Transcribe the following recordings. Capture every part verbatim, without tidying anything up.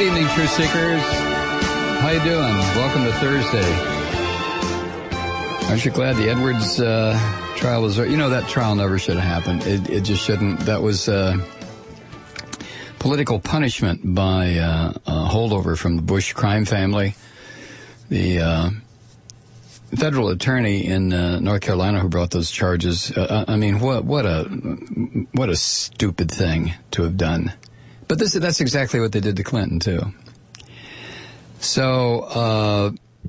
evening, Truth Seekers. How you doing? Welcome to Thursday. Aren't you glad the Edwards uh, trial was... You know, that trial never should have happened. It, it just shouldn't. That was uh, political punishment by uh, a holdover from the Bush crime family. The uh, federal attorney in uh, North Carolina who brought those charges, uh, I mean, what what a what a stupid thing to have done. But this that's exactly what they did to Clinton, too. So, uh,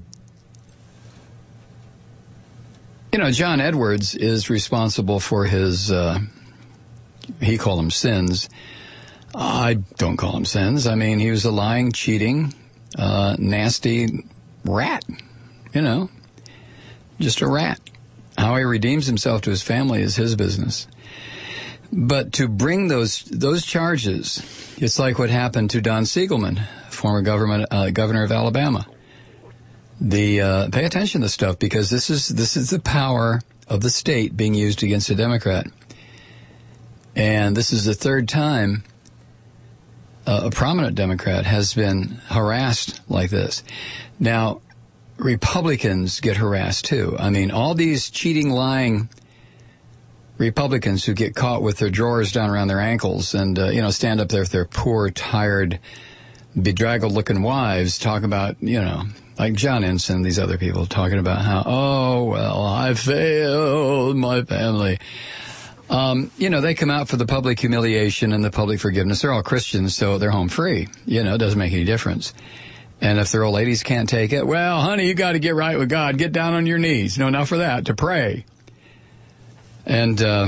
you know, John Edwards is responsible for his, uh, he called them sins. I don't call them sins. I mean, he was a lying, cheating, uh, nasty rat, you know, just a rat. How he redeems himself to his family is his business. But to bring those those charges, it's like what happened to Don Siegelman, former government uh, governor of Alabama. The uh, pay attention to this stuff, because this is this is the power of the state being used against a Democrat, and this is the third time uh, a prominent Democrat has been harassed like this. Now, Republicans get harassed too. I mean, all these cheating, lying Republicans who get caught with their drawers down around their ankles and, uh, you know, stand up there with their poor, tired, bedraggled-looking wives, talk about, you know, like John Ensign, these other people talking about how, oh, well, I failed my family. Um, you know, they come out for the public humiliation and the public forgiveness. They're all Christians, so they're home free. You know, it doesn't make any difference. And if their old ladies can't take it, well, honey, you got to get right with God. Get down on your knees. No, not for that, to pray. And uh,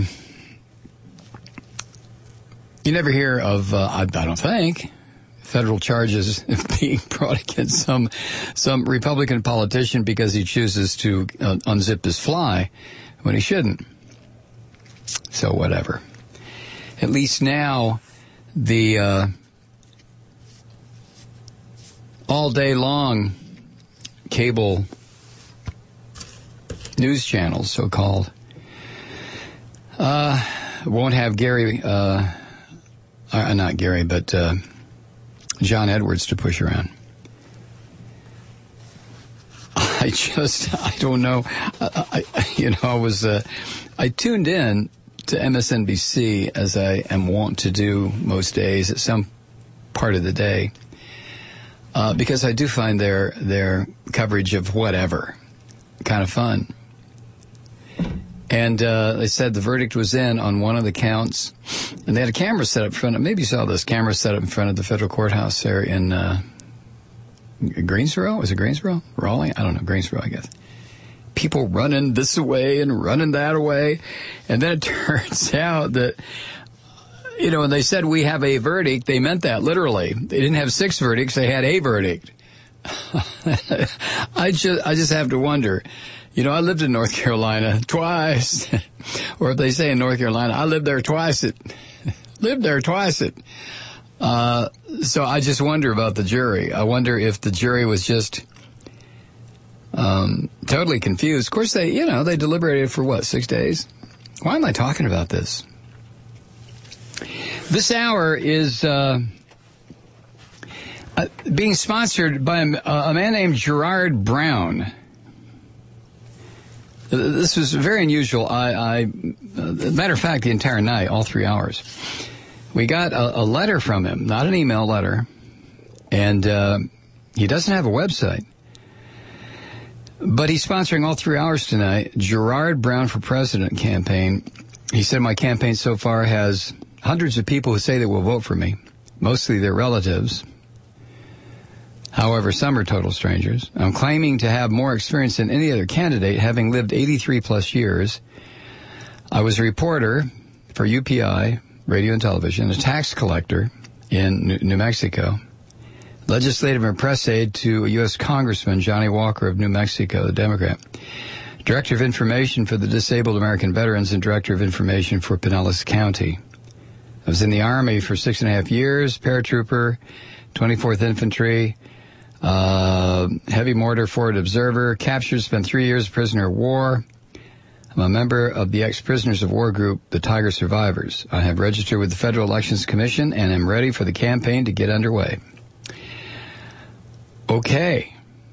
you never hear of, uh, I, I don't think, federal charges being brought against some some Republican politician because he chooses to uh, unzip his fly when he shouldn't. So whatever. At least now the uh, all day long cable news channels, so-called, Uh, won't have Gary, uh, uh, not Gary, but, uh, John Edwards to push around. I just, I don't know. I, I you know, I was, uh, I tuned in to M S N B C as I am wont to do most days at some part of the day, uh, because I do find their, their coverage of whatever kind of fun. And uh, they said the verdict was in on one of the counts, and they had a camera set up in front of, maybe you saw this, camera set up in front of the federal courthouse there in uh, Greensboro? Was it Greensboro? Raleigh? I don't know, Greensboro, I guess. People running this way and running that away. And then it turns out that, you know, when they said we have a verdict, they meant that literally. They didn't have six verdicts, they had a verdict. I just, I just have to wonder. You know, I lived in North Carolina twice. Or if they say in North Carolina, I lived there twice it. lived there twice it. Uh, so I just wonder about the jury. I wonder if the jury was just um, totally confused. Of course, they, you know, they deliberated for, what, six days? Why am I talking about this? This hour is uh, uh, being sponsored by a, a man named Gerard Brown. This was very unusual. I, I, uh, matter of fact, the entire night, all three hours, we got a, a letter from him, not an email letter, and uh, he doesn't have a website. But he's sponsoring all three hours tonight, Gerard Brown for President campaign. He said, my campaign so far has hundreds of people who say they will vote for me, mostly their relatives. However, some are total strangers. I'm claiming to have more experience than any other candidate, having lived eighty-three plus years. I was a reporter for U P I, radio and television, a tax collector in New Mexico, legislative and press aide to a U S Congressman, Johnny Walker of New Mexico, the Democrat, director of information for the Disabled American Veterans, and director of information for Pinellas County. I was in the Army for six and a half years, paratrooper, twenty-fourth Infantry, Uh, heavy mortar forward observer, captured, spent three years prisoner of war. I'm a member of the ex-prisoners of war group, the Tiger Survivors. I have registered with the Federal Elections Commission and am ready for the campaign to get underway. Okay.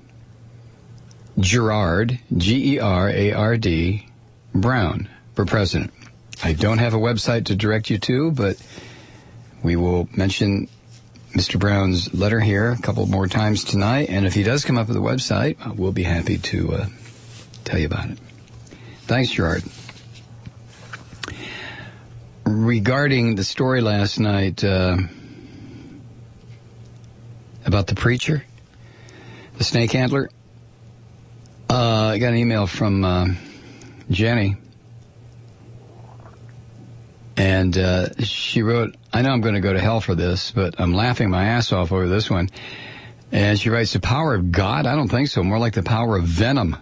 Gerard, G E R A R D, Brown for president. I don't have a website to direct you to, but we will mention Mister Brown's letter here a couple more times tonight, and if he does come up with a website, we'll be happy to uh, tell you about it. Thanks, Gerard. Regarding the story last night uh, about the preacher, the snake handler, uh, I got an email from uh, Jenny, and uh, she wrote, I know I'm going to go to hell for this, but I'm laughing my ass off over this one. And she writes, the power of God? I don't think so. More like the power of venom.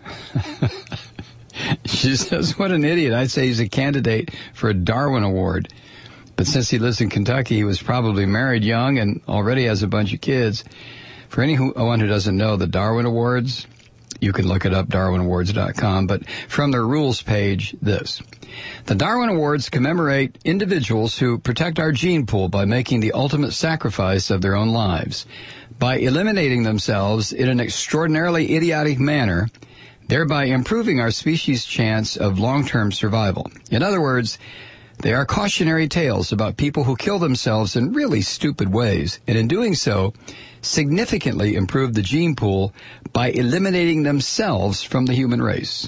She says, what an idiot. I'd say he's a candidate for a Darwin Award. But since he lives in Kentucky, he was probably married young and already has a bunch of kids. For anyone who doesn't know, the Darwin Awards, you can look it up, darwin awards dot com. But from their rules page, this. The Darwin Awards commemorate individuals who protect our gene pool by making the ultimate sacrifice of their own lives. By eliminating themselves in an extraordinarily idiotic manner, thereby improving our species' chance of long-term survival. In other words, they are cautionary tales about people who kill themselves in really stupid ways, and in doing so, significantly improve the gene pool by eliminating themselves from the human race.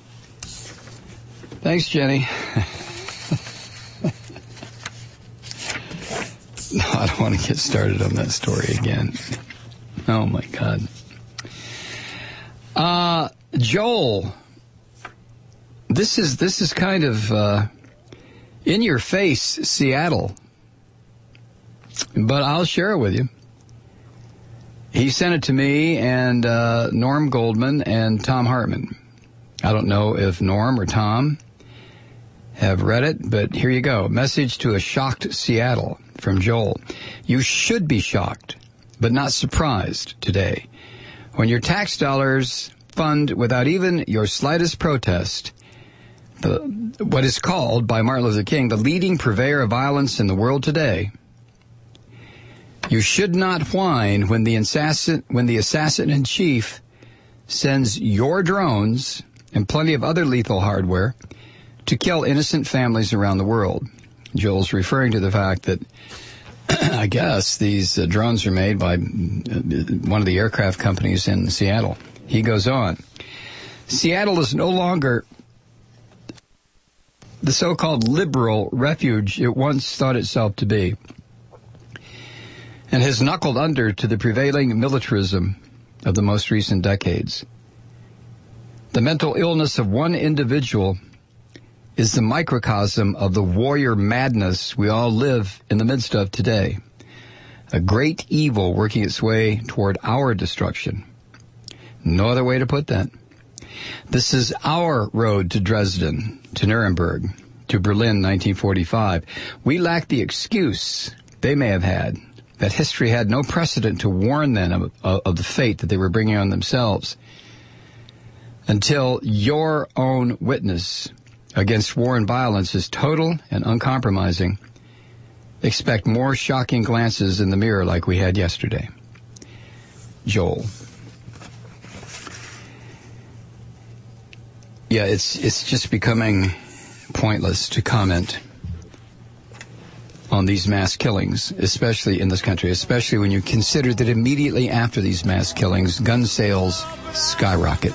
Thanks, Jenny. No, I don't want to get started on that story again. Oh, my God. Uh, Joel, this is this is kind of uh, in your face, Seattle, but I'll share it with you. He sent it to me and uh, Norm Goldman and Tom Hartman. I don't know if Norm or Tom have read it, but here you go. Message to a shocked Seattle from Joel. You should be shocked, but not surprised today. When your tax dollars fund, without even your slightest protest, the, what is called by Martin Luther King the leading purveyor of violence in the world today, you should not whine when the assassin, when the assassin-in-chief sends your drones and plenty of other lethal hardware to kill innocent families around the world. Joel's referring to the fact that I guess these uh, drones are made by one of the aircraft companies in Seattle. He goes on. Seattle is no longer the so-called liberal refuge it once thought itself to be, and has knuckled under to the prevailing militarism of the most recent decades. The mental illness of one individual is the microcosm of the warrior madness we all live in the midst of today. A great evil working its way toward our destruction. No other way to put that. This is our road to Dresden, to Nuremberg, to Berlin, nineteen forty-five. We lack the excuse they may have had, that history had no precedent to warn them of, of the fate that they were bringing on themselves, until your own witness against war and violence is total and uncompromising. Expect more shocking glances in the mirror like we had yesterday. Joel. Yeah, it's it's just becoming pointless to comment on these mass killings, especially in this country, especially when you consider that immediately after these mass killings, gun sales skyrocket.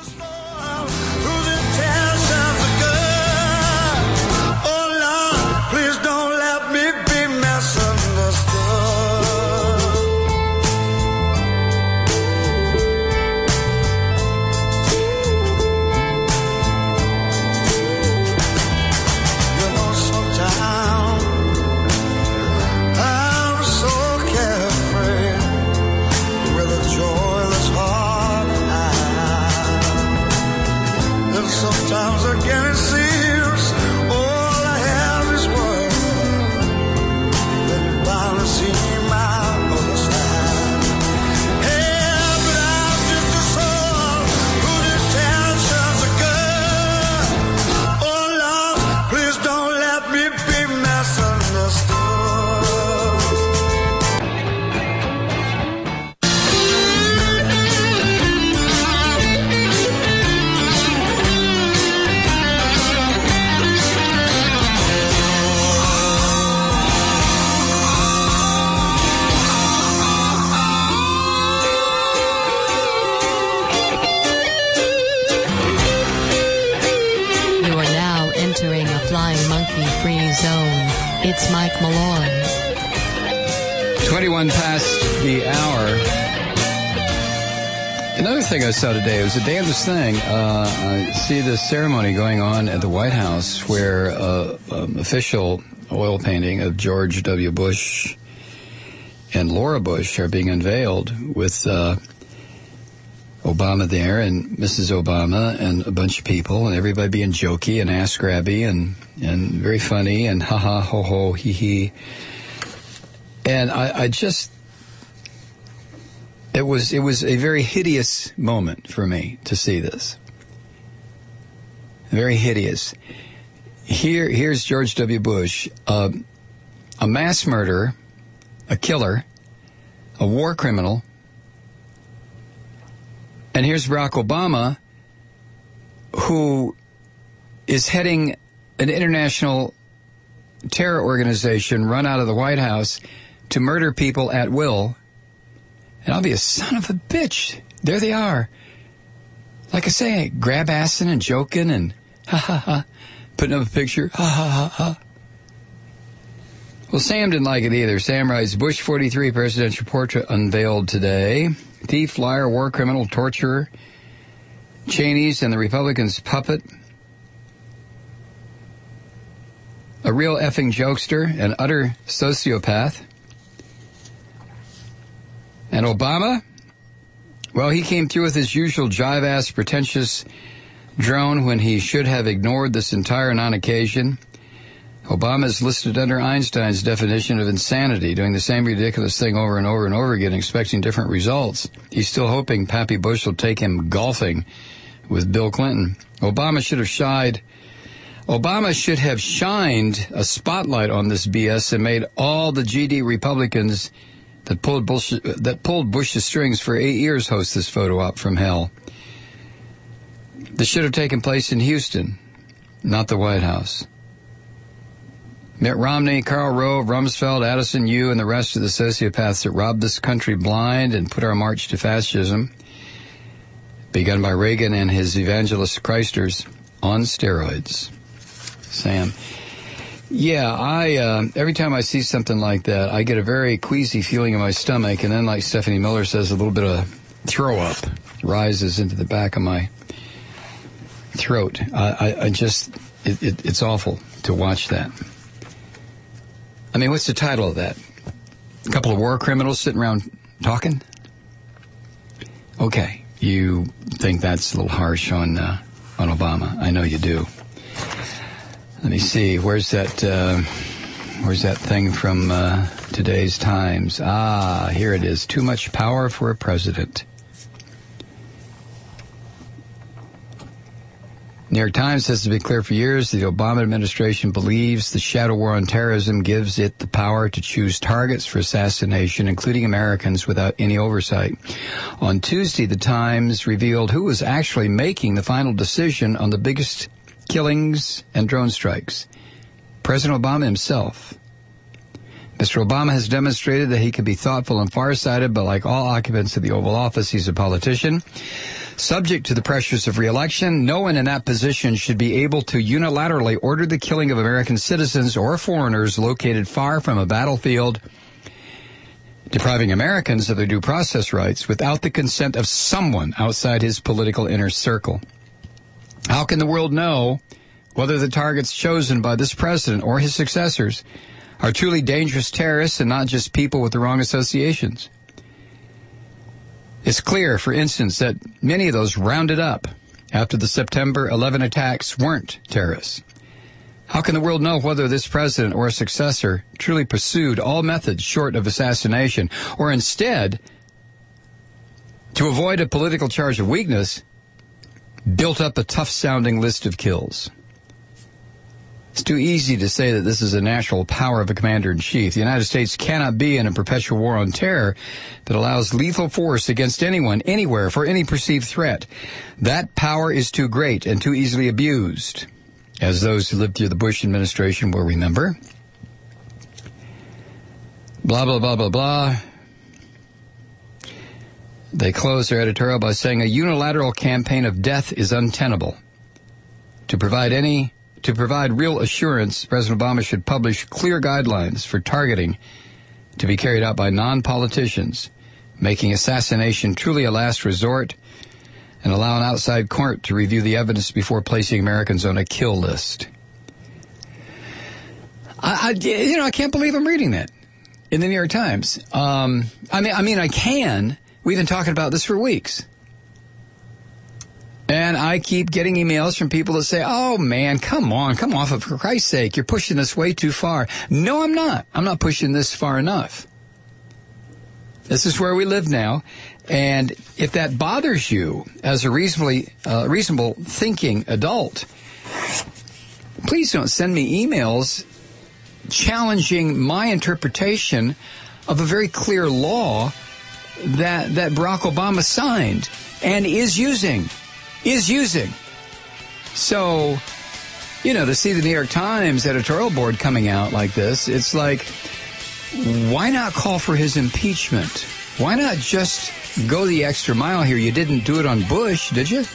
Flying Monkey Free Zone. It's Mike Malloy. twenty-one past the hour. Another thing I saw today, it was a damnedest thing. Uh, I see the ceremony going on at the White House where uh, um, official oil painting of George W. Bush and Laura Bush are being unveiled with uh, Obama there and Missus Obama and a bunch of people and everybody being jokey and ass-grabby and, and very funny and ha-ha, ho-ho, hee-hee. And I, I just... It was it was a very hideous moment for me to see this. Very hideous. Here, here's George W. Bush, uh, a mass murderer, a killer, a war criminal. And here's Barack Obama, who is heading an international terror organization run out of the White House to murder people at will. And I'll be a son of a bitch. There they are. Like I say, grab assing and joking and ha ha ha. Putting up a picture. Ha ha ha ha. Well, Sam didn't like it either. Sam writes, Bush forty-three presidential portrait unveiled today. Thief, liar, war criminal, torturer. Cheney's and the Republicans' puppet. A real effing jokester, an utter sociopath. And Obama, well, he came through with his usual jive-ass, pretentious drone when he should have ignored this entire non-occasion. Obama is listed under Einstein's definition of insanity, doing the same ridiculous thing over and over and over again, expecting different results. He's still hoping Pappy Bush will take him golfing with Bill Clinton. Obama should have shied. Obama should have shined a spotlight on this B S and made all the G D Republicans that pulled Bush, that pulled Bush's strings for eight years host this photo op from hell. This should have taken place in Houston, not the White House. Mitt Romney, Karl Rove, Rumsfeld, Addison, you, and the rest of the sociopaths that robbed this country blind and put our march to fascism, begun by Reagan and his evangelist Christers, on steroids. Sam. Yeah, I uh, every time I see something like that, I get a very queasy feeling in my stomach, and then, like Stephanie Miller says, a little bit of throw up rises into the back of my throat. I, I, I just, it, it, it's awful to watch that. I mean, what's the title of that? A couple of war criminals sitting around talking? Okay, you think that's a little harsh on uh, on Obama. I know you do. Let me see. Where's that? Uh, where's that thing from uh, today's Times? Ah, here it is. Too much power for a president. New York Times says, to be clear, for years, the Obama administration believes the shadow war on terrorism gives it the power to choose targets for assassination, including Americans, without any oversight. On Tuesday, the Times revealed who was actually making the final decision on the biggest killings and drone strikes. President Obama himself. Mister Obama has demonstrated that he can be thoughtful and farsighted, but like all occupants of the Oval Office, he's a politician. Subject to the pressures of re-election, no one in that position should be able to unilaterally order the killing of American citizens or foreigners located far from a battlefield, depriving Americans of their due process rights without the consent of someone outside his political inner circle. How can the world know whether the targets chosen by this president or his successors are truly dangerous terrorists and not just people with the wrong associations? It's clear, for instance, that many of those rounded up after the September eleventh attacks weren't terrorists. How can the world know whether this president or a successor truly pursued all methods short of assassination, or instead, to avoid a political charge of weakness, built up a tough-sounding list of kills? It's too easy to say that this is a natural power of a commander-in-chief. The United States cannot be in a perpetual war on terror that allows lethal force against anyone, anywhere, for any perceived threat. That power is too great and too easily abused, as those who lived through the Bush administration will remember. Blah, blah, blah, blah, blah. They close their editorial by saying a unilateral campaign of death is untenable. To provide any to provide real assurance, President Obama should publish clear guidelines for targeting to be carried out by non-politicians, making assassination truly a last resort, and allow an outside court to review the evidence before placing Americans on a kill list. I, I you know, I can't believe I'm reading that in the New York Times. Um, I mean, I mean, I can. We've been talking about this for weeks. And I keep getting emails from people that say, oh, man, come on, come off of, for Christ's sake, you're pushing this way too far. No, I'm not. I'm not pushing this far enough. This is where we live now. And if that bothers you as a reasonably uh, reasonable thinking adult, please don't send me emails challenging my interpretation of a very clear law that that Barack Obama signed and is using, is using. So, you know, to see the New York Times editorial board coming out like this, it's like, why not call for his impeachment? Why not just go the extra mile here? You didn't do it on Bush, did you?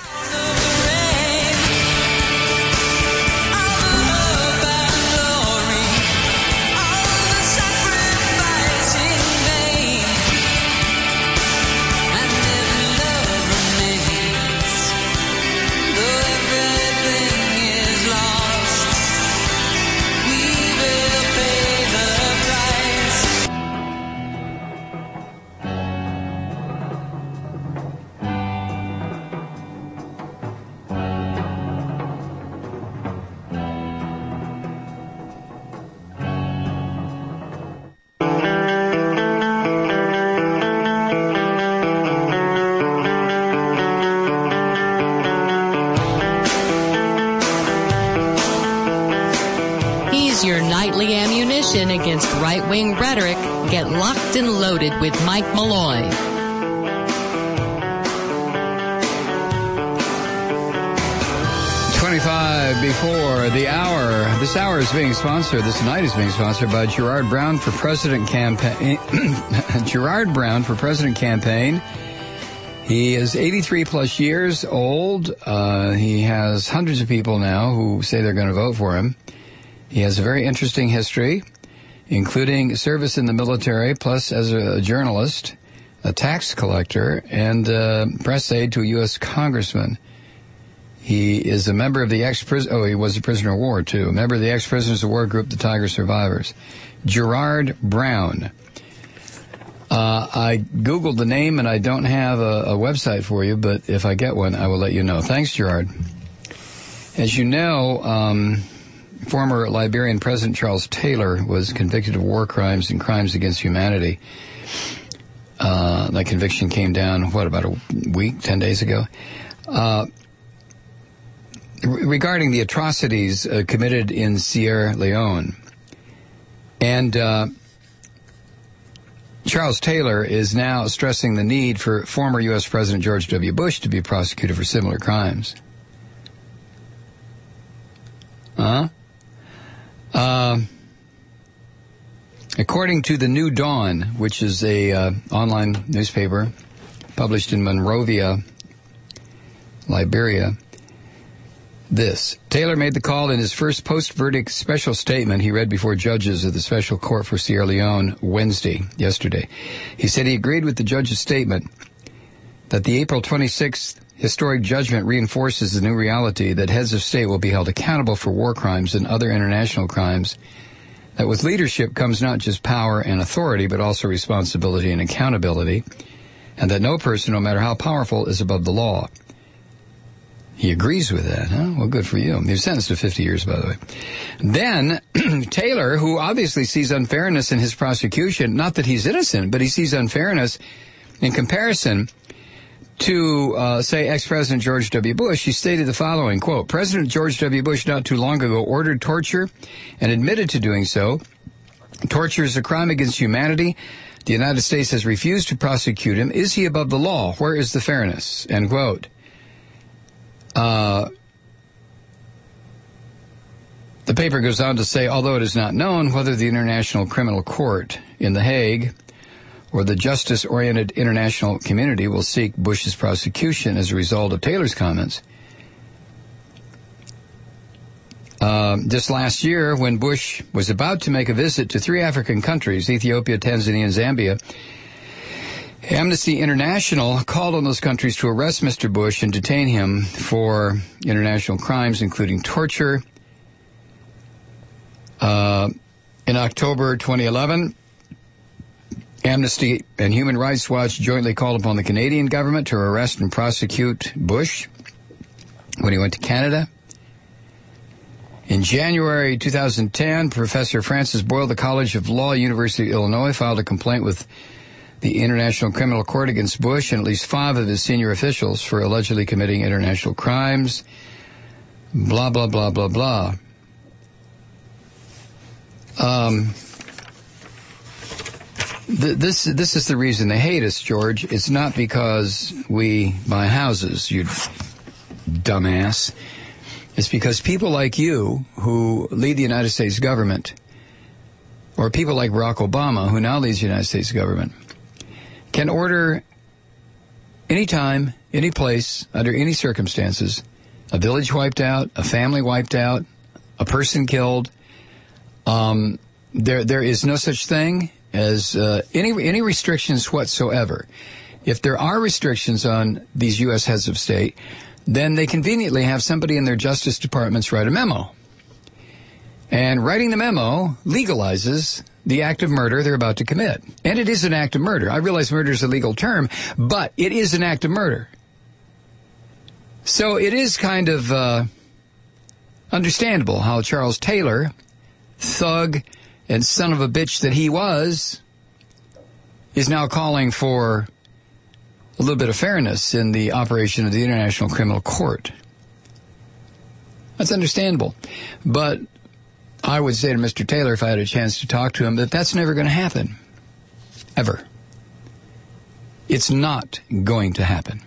Your nightly ammunition against right-wing rhetoric. Get locked and loaded with Mike Malloy. twenty-five before the hour. This hour is being sponsored, this night is being sponsored by Gerard Brown for President campaign. Gerard Brown for President campaign. He is eighty-three plus years old. Uh, he has hundreds of people now who say they're going to vote for him. He has a very interesting history, including service in the military, plus as a journalist, a tax collector, and uh, press aide to a U S congressman. He is a member of the ex-prison, oh, he was a prisoner of war, too, a member of the ex-prisoners of war group, the Tiger Survivors. Gerard Brown. Uh, I Googled the name, and I don't have a, a website for you, but if I get one, I will let you know. Thanks, Gerard. As you know, um... former Liberian President Charles Taylor was convicted of war crimes and crimes against humanity. Uh, that conviction came down, what, about a week, ten days ago? Uh, re- regarding the atrocities uh, committed in Sierra Leone. And uh, Charles Taylor is now stressing the need for former U S President George W. Bush to be prosecuted for similar crimes. Huh? Uh, according to the New Dawn, which is a uh, online newspaper published in Monrovia, Liberia, this. Taylor made the call in his first post-verdict special statement he read before judges of the Special Court for Sierra Leone Wednesday, yesterday. He said he agreed with the judge's statement that the April twenty-sixth historic judgment reinforces the new reality that heads of state will be held accountable for war crimes and other international crimes, that with leadership comes not just power and authority, but also responsibility and accountability, and that no person, no matter how powerful, is above the law. He agrees with that, huh? Well, good for you. He was sentenced to fifty years, by the way. Then, Taylor, who obviously sees unfairness in his prosecution, not that he's innocent, but he sees unfairness in comparison to, uh, say, ex-President George W. Bush. He stated the following, quote, President George W. Bush not too long ago ordered torture and admitted to doing so. Torture is a crime against humanity. The United States has refused to prosecute him. Is he above the law? Where is the fairness? End quote. Uh, the paper goes on to say, although it is not known whether the International Criminal Court in The Hague or the justice-oriented international community will seek Bush's prosecution as a result of Taylor's comments, Um, just last year, when Bush was about to make a visit to three African countries, Ethiopia, Tanzania, and Zambia, Amnesty International called on those countries to arrest Mister Bush and detain him for international crimes, including torture. Uh, in October twenty eleven, Amnesty and Human Rights Watch jointly called upon the Canadian government to arrest and prosecute Bush when he went to Canada. In January two thousand ten, Professor Francis Boyle, the College of Law, University of Illinois, filed a complaint with the International Criminal Court against Bush and at least five of his senior officials for allegedly committing international crimes. Blah, blah, blah, blah, blah. Um, th- this this is the reason they hate us, George. It's not because we buy houses, you dumbass. It's because people like you who lead the United States government, or people like Barack Obama who now leads the United States government, can order anytime, any place, under any circumstances, a village wiped out, a family wiped out, a person killed. Um, there there is no such thing as uh, any any restrictions whatsoever. If there are restrictions on these U S heads of state, then they conveniently have somebody in their Justice Departments write a memo. And writing the memo legalizes the act of murder they're about to commit. And it is an act of murder. I realize murder is a legal term, but it is an act of murder. So it is kind of uh, understandable how Charles Taylor, thug and son of a bitch that he was, is now calling for a little bit of fairness in the operation of the International Criminal Court. That's understandable. But I would say to Mister Taylor, if I had a chance to talk to him, that that's never going to happen. Ever. It's not going to happen.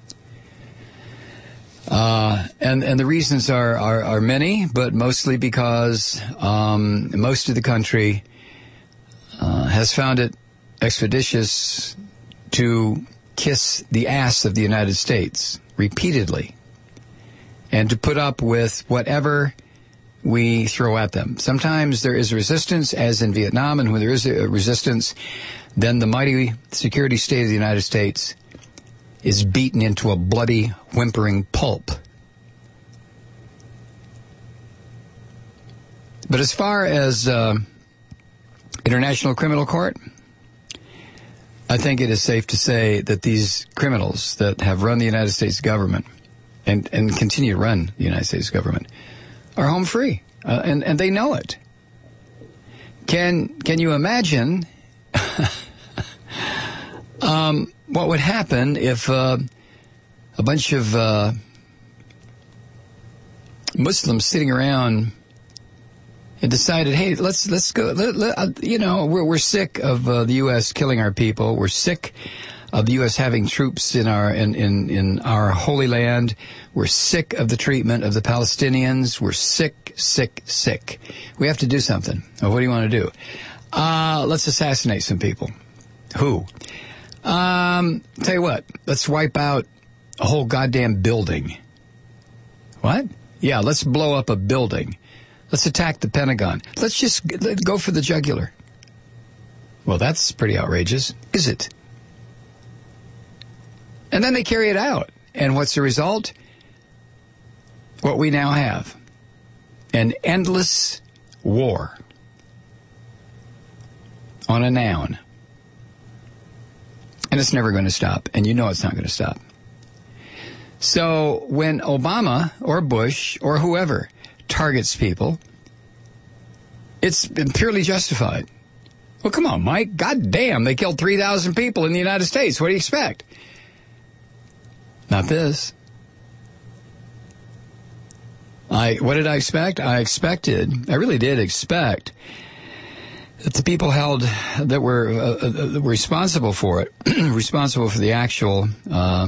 Uh, and, and the reasons are, are, are many, but mostly because um, most of the country uh, has found it expeditious to kiss the ass of the United States repeatedly and to put up with whatever we throw at them. Sometimes there is resistance, as in Vietnam, and when there is a resistance, then the mighty security state of the United States is beaten into a bloody, whimpering pulp. But as far as uh, International Criminal Court, I think it is safe to say that these criminals that have run the United States government and, and continue to run the United States government are home free, uh, and, and they know it. Can can you imagine um, what would happen if uh, a bunch of uh, Muslims sitting around and decided, hey, let's let's go. Let, let, you know, we're we're sick of uh, the U S killing our people. We're sick of the U S having troops in our in, in in our Holy Land. We're sick of the treatment of the Palestinians. We're sick, sick, sick. We have to do something. Well, what do you want to do? Uh, let's assassinate some people. Who? Um, tell you what. Let's wipe out a whole goddamn building. What? Yeah, let's blow up a building. Let's attack the Pentagon. Let's just go for the jugular. Well, that's pretty outrageous, is it? And then they carry it out. And what's the result? What we now have. An endless war. On a noun. And it's never going to stop. And you know it's not going to stop. So when Obama or Bush or whoever targets people, it's purely justified. Well, come on, Mike. God damn, they killed three thousand people in the United States. What do you expect? Not this. I what did I expect? I expected, I really did expect that the people held that were uh, uh, responsible for it, responsible for the actual uh,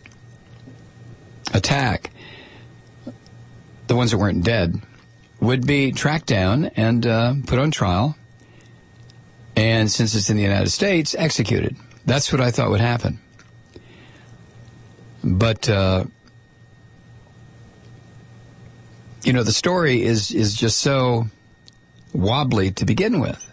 attack, the ones that weren't dead, would be tracked down and uh, put on trial, and since it's in the United States, executed. That's what I thought would happen. But uh, you know, the story is, is just so wobbly to begin with.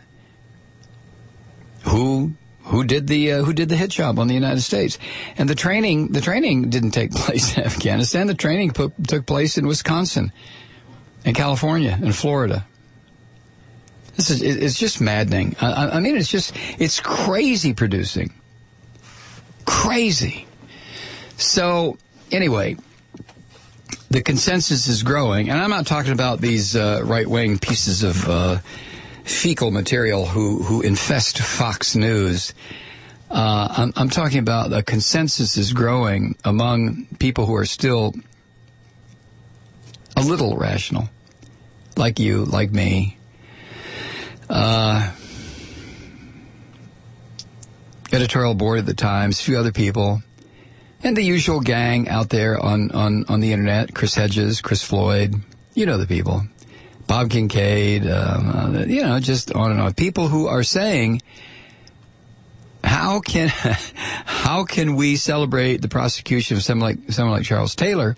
Who who did the uh, who did the hit job on the United States? And the training the training didn't take place in Afghanistan. The training put, took place in Wisconsin, and California, and Florida. This is it's just maddening. I, I mean, it's just it's crazy producing, crazy. So anyway, the consensus is growing, and I'm not talking about these uh, right-wing pieces of uh, fecal material who, who infest Fox News. Uh, I'm, I'm talking about the consensus is growing among people who are still a little rational, like you, like me. Uh, editorial board at the Times, a few other people. And the usual gang out there on, on, on the internet, Chris Hedges, Chris Floyd, you know the people. Bob Kincaid, um, uh, you know, just on and on. People who are saying, how can how can we celebrate the prosecution of someone like, someone like Charles Taylor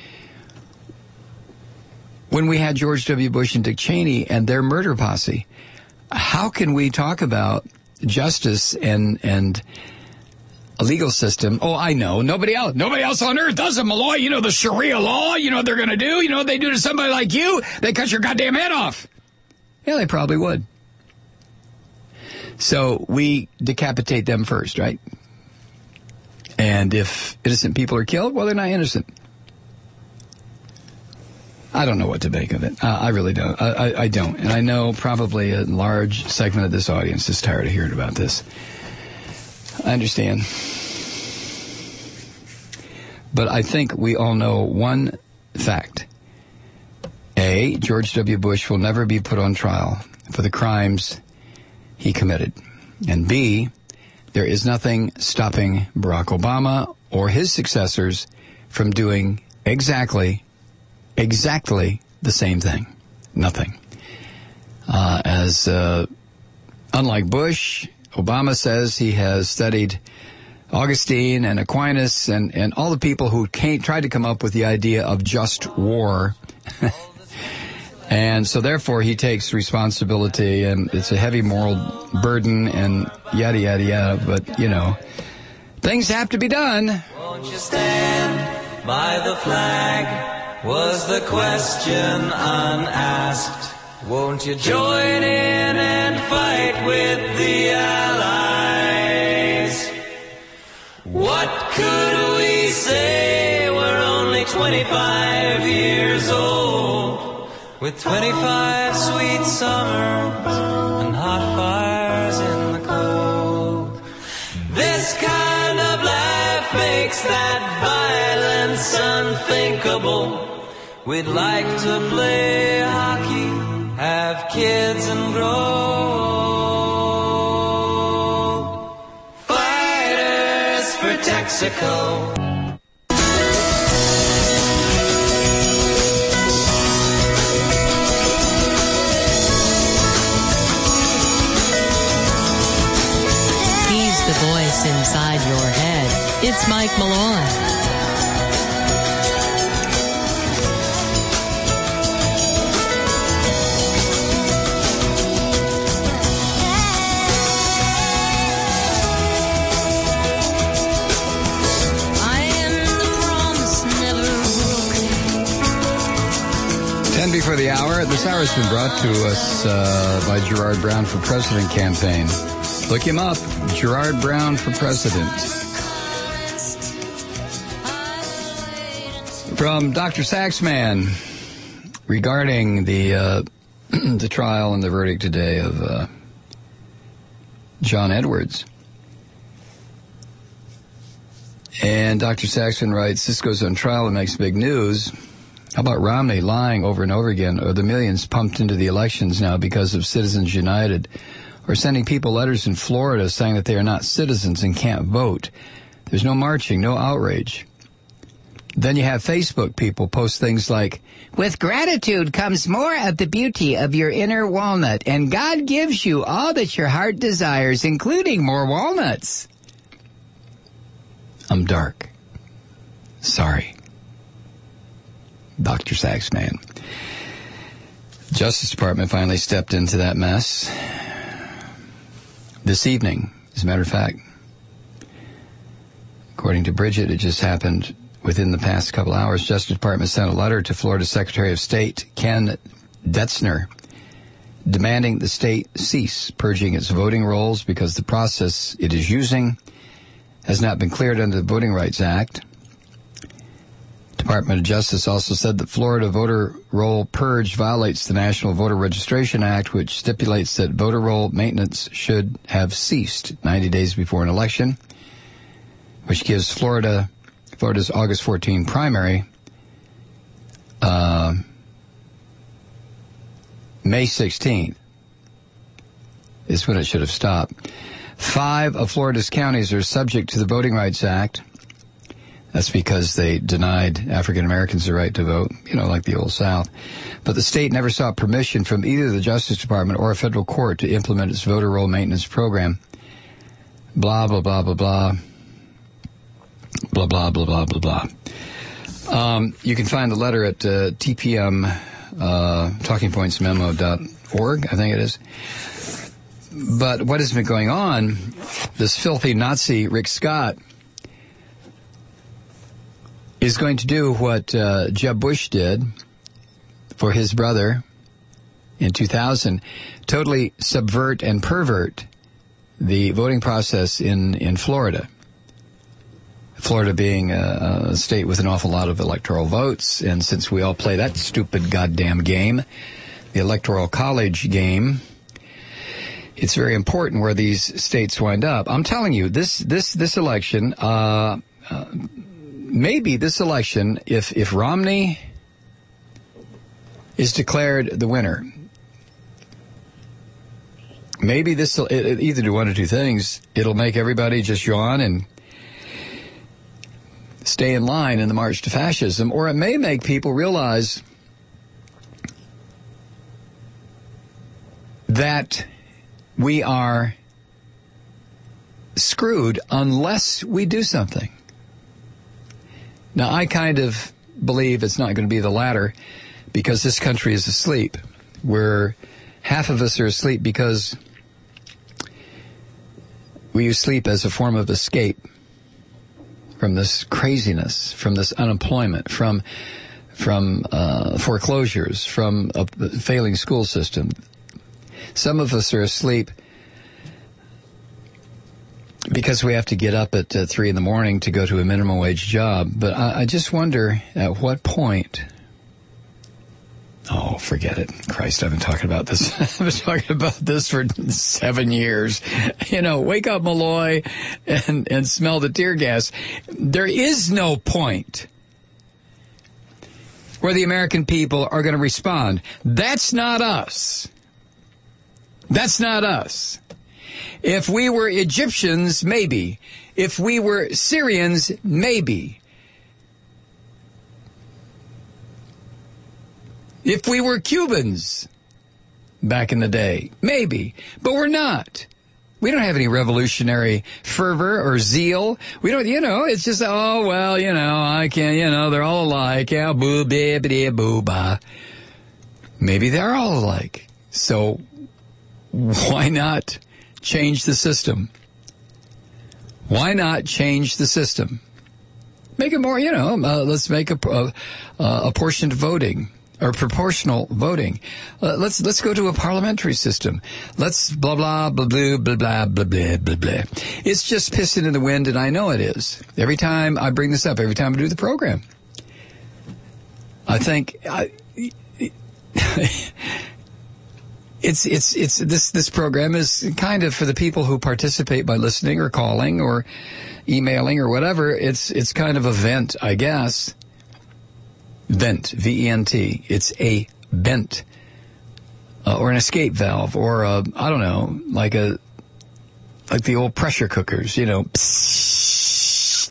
when we had George W. Bush and Dick Cheney and their murder posse? How can we talk about justice and and a legal system? Oh, I know. Nobody else, nobody else on earth does it, Malloy. You know, the Sharia law, you know what they're going to do? You know what they do to somebody like you? They cut your goddamn head off. Yeah, they probably would. So we decapitate them first, right? And if innocent people are killed, well, they're not innocent. I don't know what to make of it. Uh, I really don't. I, I, I don't. And I know probably a large segment of this audience is tired of hearing about this. I understand. But I think we all know one fact. A, George W. Bush will never be put on trial for the crimes he committed. And B, there is nothing stopping Barack Obama or his successors from doing exactly, exactly the same thing. Nothing. Uh, as, uh, unlike Bush, Obama says he has studied Augustine and Aquinas and, and all the people who came, tried to come up with the idea of just war. And so therefore he takes responsibility, and it's a heavy moral burden and yada, yada, yada. But, you know, things have to be done. Won't you stand by the flag? Was the question unasked? Won't you join in and fight with the Allies? What could we say? We're only twenty-five years old, with twenty-five sweet summers and hot fires in the cold. This kind of life makes that violence unthinkable. We'd like to play hockey, have kids and grow. Fighters for Texaco. He's the voice inside your head. It's Mike Malloy. ten before the hour. This hour has been brought to us uh, by Gerard Brown for President campaign. Look him up, Gerard Brown for President. From Doctor Saxman regarding the uh, the trial and the verdict today of uh, John Edwards. And Doctor Saxman writes, this goes on trial and makes big news. How about Romney lying over and over again, or the millions pumped into the elections now because of Citizens United, or sending people letters in Florida saying that they are not citizens and can't vote? There's no marching, no outrage. Then you have Facebook people post things like, with gratitude comes more of the beauty of your inner walnut, and God gives you all that your heart desires, including more walnuts. I'm dark. Sorry. Doctor Sax man. Justice Department finally stepped into that mess this evening, as a matter of fact. According to Bridget, it just happened within the past couple hours. Justice Department sent a letter to Florida Secretary of State Ken Detzner demanding the state cease purging its voting rolls because the process it is using has not been cleared under the Voting Rights Act. Department of Justice also said that Florida voter roll purge violates the National Voter Registration Act, which stipulates that voter roll maintenance should have ceased ninety days before an election, which gives Florida Florida's August fourteenth primary uh, May sixteenth is when it should have stopped. Five of Florida's counties are subject to the Voting Rights Act. That's because they denied African Americans the right to vote, you know, like the old South. But the state never sought permission from either the Justice Department or a federal court to implement its voter roll maintenance program. Blah, blah, blah, blah, blah. Blah, blah, blah, blah, blah, blah. Um, you can find the letter at uh, T P M, uh, talking points memo dot org, I think it is. But what has been going on, this filthy Nazi Rick Scott is going to do what uh, Jeb Bush did for his brother in two thousand, totally subvert and pervert the voting process in, in Florida. Florida being a, a state with an awful lot of electoral votes, and since we all play that stupid goddamn game, the Electoral College game, it's very important where these states wind up. I'm telling you, this this this election, uh, uh, maybe this election, if if Romney is declared the winner, maybe this will either do one or two things. It'll make everybody just yawn and stay in line in the march to fascism, or it may make people realize that we are screwed unless we do something. Now, I kind of believe it's not going to be the latter because this country is asleep. We're, half of us are asleep because we use sleep as a form of escape from this craziness, from this unemployment, from from uh, foreclosures, from a failing school system. Some of us are asleep because we have to get up at uh, three in the morning to go to a minimum wage job. But I, I just wonder at what point. Oh, forget it. Christ, I've been talking about this. I've been talking about this for seven years. You know, wake up, Malloy, and, and smell the tear gas. There is no point where the American people are going to respond. That's not us. That's not us. If we were Egyptians, maybe. If we were Syrians, maybe. If we were Cubans back in the day, maybe. But we're not. We don't have any revolutionary fervor or zeal. We don't, you know, it's just, oh, well, you know, I can't, you know, they're all alike. Yeah, boo, bibbidi, boo, ba. Maybe they're all alike. So why not change the system? Why not change the system? Make it more, you know, uh, let's make a, a, a apportioned voting. Or proportional voting. Uh, let's let's go to a parliamentary system. Let's blah blah blah blah blah blah blah blah blah blah. It's just pissing in the wind, and I know it is. Every time I bring this up, every time I do the program, I think I, it's it's it's this this program is kind of for the people who participate by listening or calling or emailing or whatever. It's it's kind of a vent, I guess. Vent, V E N T. It's a vent, uh, or an escape valve, or a, I don't know, like a, like the old pressure cookers, you know. Psst.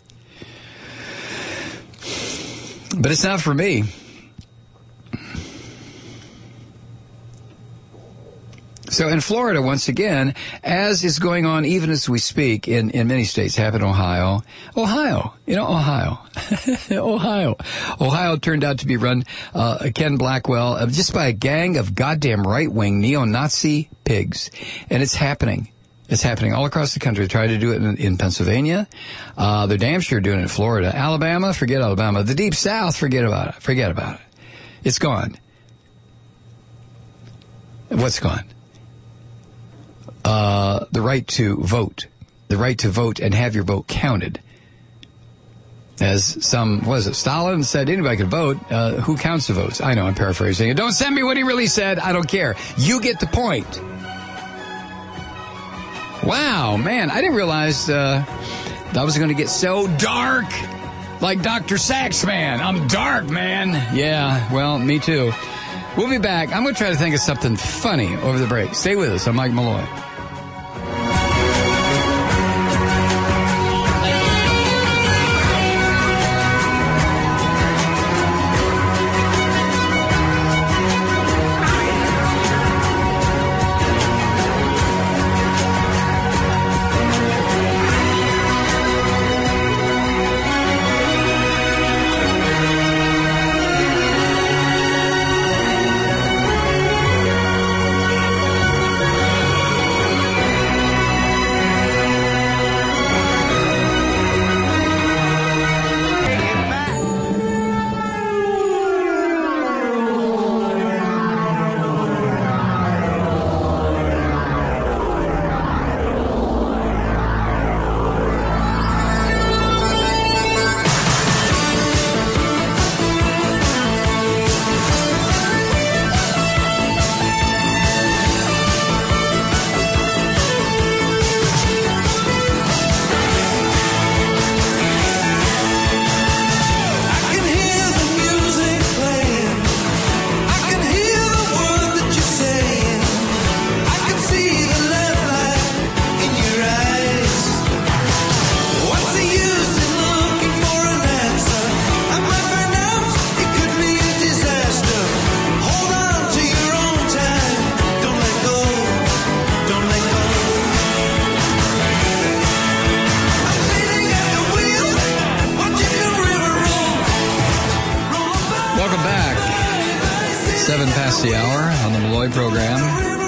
But it's not for me. So in Florida, once again, as is going on even as we speak in, in many states, happened in Ohio. Ohio, you know, Ohio. Ohio. Ohio turned out to be run, uh, Ken Blackwell, uh, just by a gang of goddamn right-wing neo-Nazi pigs. And it's happening. It's happening all across the country. They tried to do it in, in Pennsylvania. Uh, they're damn sure doing it in Florida. Alabama, forget Alabama. The Deep South, forget about it. Forget about it. It's gone. What's gone? Uh, the right to vote, the right to vote and have your vote counted. As some, what is it, Stalin said anybody could vote, uh, who counts the votes? I know, I'm paraphrasing it. Don't send me what he really said. I don't care. You get the point. Wow, man, I didn't realize, uh, that was going to get so dark. Like Doctor Saxman. I'm dark, man. Yeah, well, me too. We'll be back. I'm going to try to think of something funny over the break. Stay with us. I'm Mike Malloy. The hour on the Malloy program.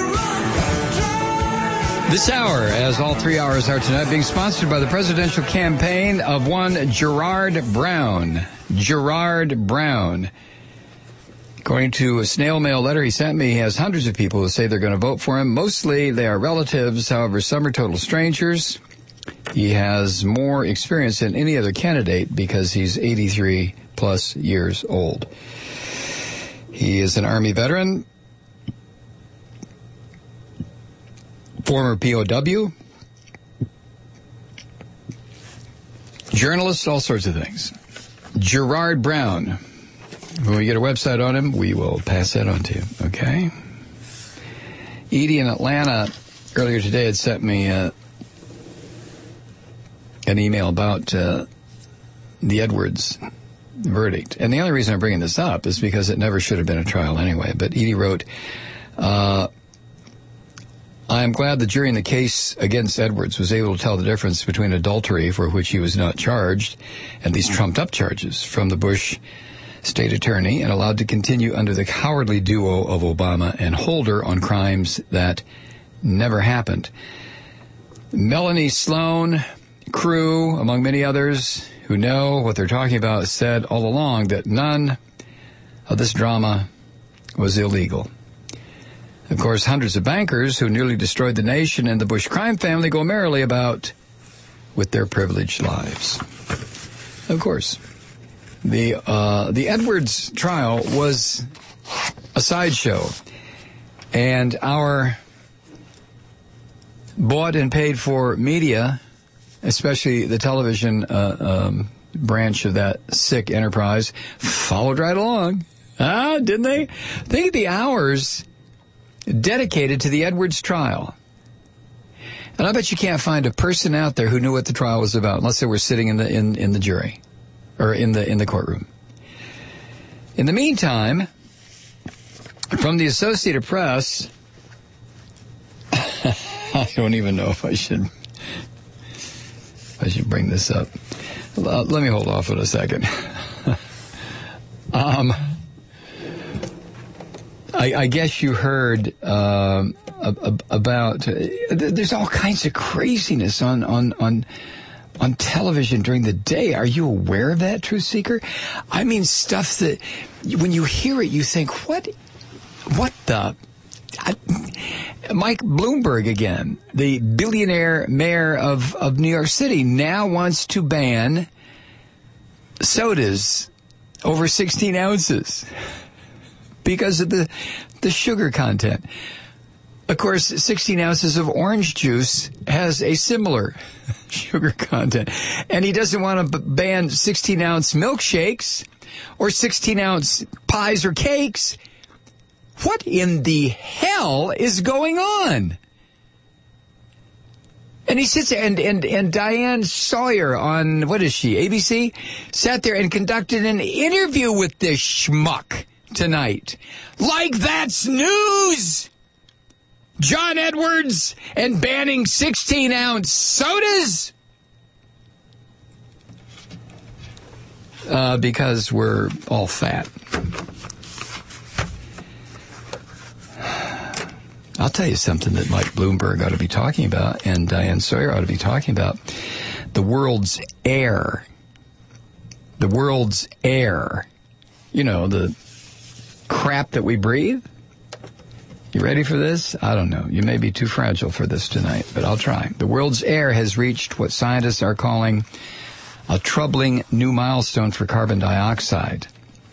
This hour, as all three hours are tonight, being sponsored by the presidential campaign of one Gerard Brown. Gerard Brown. According to a snail mail letter he sent me, he has hundreds of people who say they're going to vote for him. Mostly they are relatives, however, some are total strangers. He has more experience than any other candidate because he's eighty-three plus years old. He is an Army veteran, former P O W, journalist, all sorts of things. Gerard Brown. When we get a website on him, we will pass that on to you, okay? Edie in Atlanta earlier today had sent me uh, an email about uh, the Edwards verdict. And the only reason I'm bringing this up is because it never should have been a trial anyway. But Edie wrote, uh, I am glad the jury in the case against Edwards was able to tell the difference between adultery, for which he was not charged, and these trumped-up charges from the Bush state attorney, and allowed to continue under the cowardly duo of Obama and Holder on crimes that never happened. Melanie Sloan, Crew, among many others who know what they're talking about, said all along that none of this drama was illegal. Of course, hundreds of bankers who nearly destroyed the nation and the Bush crime family go merrily about with their privileged lives. Of course, the uh, the Edwards trial was a sideshow, and our bought and paid for media, especially the television uh, um, branch of that sick enterprise, followed right along. Ah, didn't they? Think of the hours dedicated to the Edwards trial. And I bet you can't find a person out there who knew what the trial was about unless they were sitting in the in, in the jury or in the in the courtroom. In the meantime, from the Associated Press, I don't even know if I should if I should bring this up. Uh, let me hold off for a second. um, I, I guess you heard um, about. Uh, there's all kinds of craziness on on on. on television during the day. Are you aware of that, Truth Seeker? I mean, stuff that when you hear it, you think, what, what the? I, Mike Bloomberg again, the billionaire mayor of, of New York City, now wants to ban sodas over sixteen ounces because of the, the sugar content. Of course, sixteen ounces of orange juice has a similar sugar content. And he doesn't want to b- ban sixteen-ounce milkshakes or sixteen-ounce pies or cakes. What in the hell is going on? And he sits there, and, and, and Diane Sawyer on, what is she, A B C, sat there and conducted an interview with this schmuck tonight. Like that's news! John Edwards and banning sixteen-ounce sodas? Uh, because we're all fat. I'll tell you something that Mike Bloomberg ought to be talking about, and Diane Sawyer ought to be talking about. The world's air. The world's air. You know, the crap that we breathe. You ready for this? I don't know. You may be too fragile for this tonight, but I'll try. The world's air has reached what scientists are calling a troubling new milestone for carbon dioxide.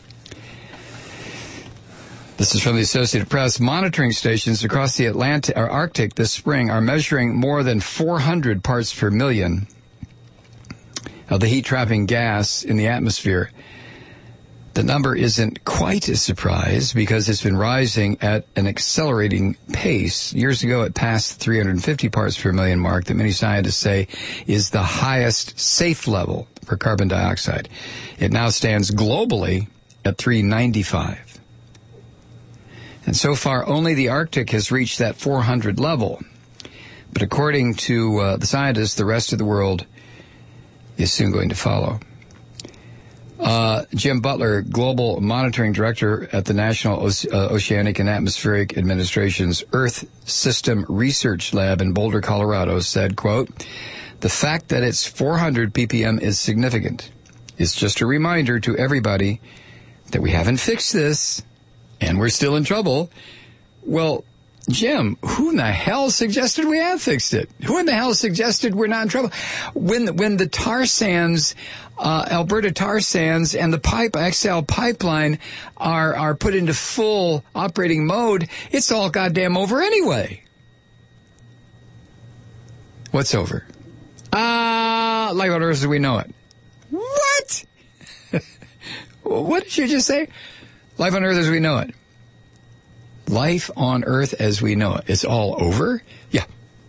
This is from the Associated Press. Monitoring stations across the Atlantic or Arctic this spring are measuring more than four hundred parts per million of the heat-trapping gas in the atmosphere. The number isn't quite a surprise because it's been rising at an accelerating pace. Years ago, it passed the three hundred fifty parts per million mark that many scientists say is the highest safe level for carbon dioxide. It now stands globally at three ninety-five. And so far, only the Arctic has reached that four hundred level. But according to uh, the scientists, the rest of the world is soon going to follow. Uh, Jim Butler, Global Monitoring Director at the National Oce- uh, Oceanic and Atmospheric Administration's Earth System Research Lab in Boulder, Colorado, said, quote, "The fact that it's four hundred p p m is significant. It's just a reminder to everybody that we haven't fixed this and we're still in trouble." Well, Jim, who in the hell suggested we have fixed it? Who in the hell suggested we're not in trouble? When when the tar sands, uh, Alberta tar sands and the pipe X L pipeline are are put into full operating mode, it's all goddamn over anyway. What's over? Ah, uh, life on Earth as we know it. What? What did you just say? Life on Earth as we know it. Life on Earth as we know it. It's all over? Yeah.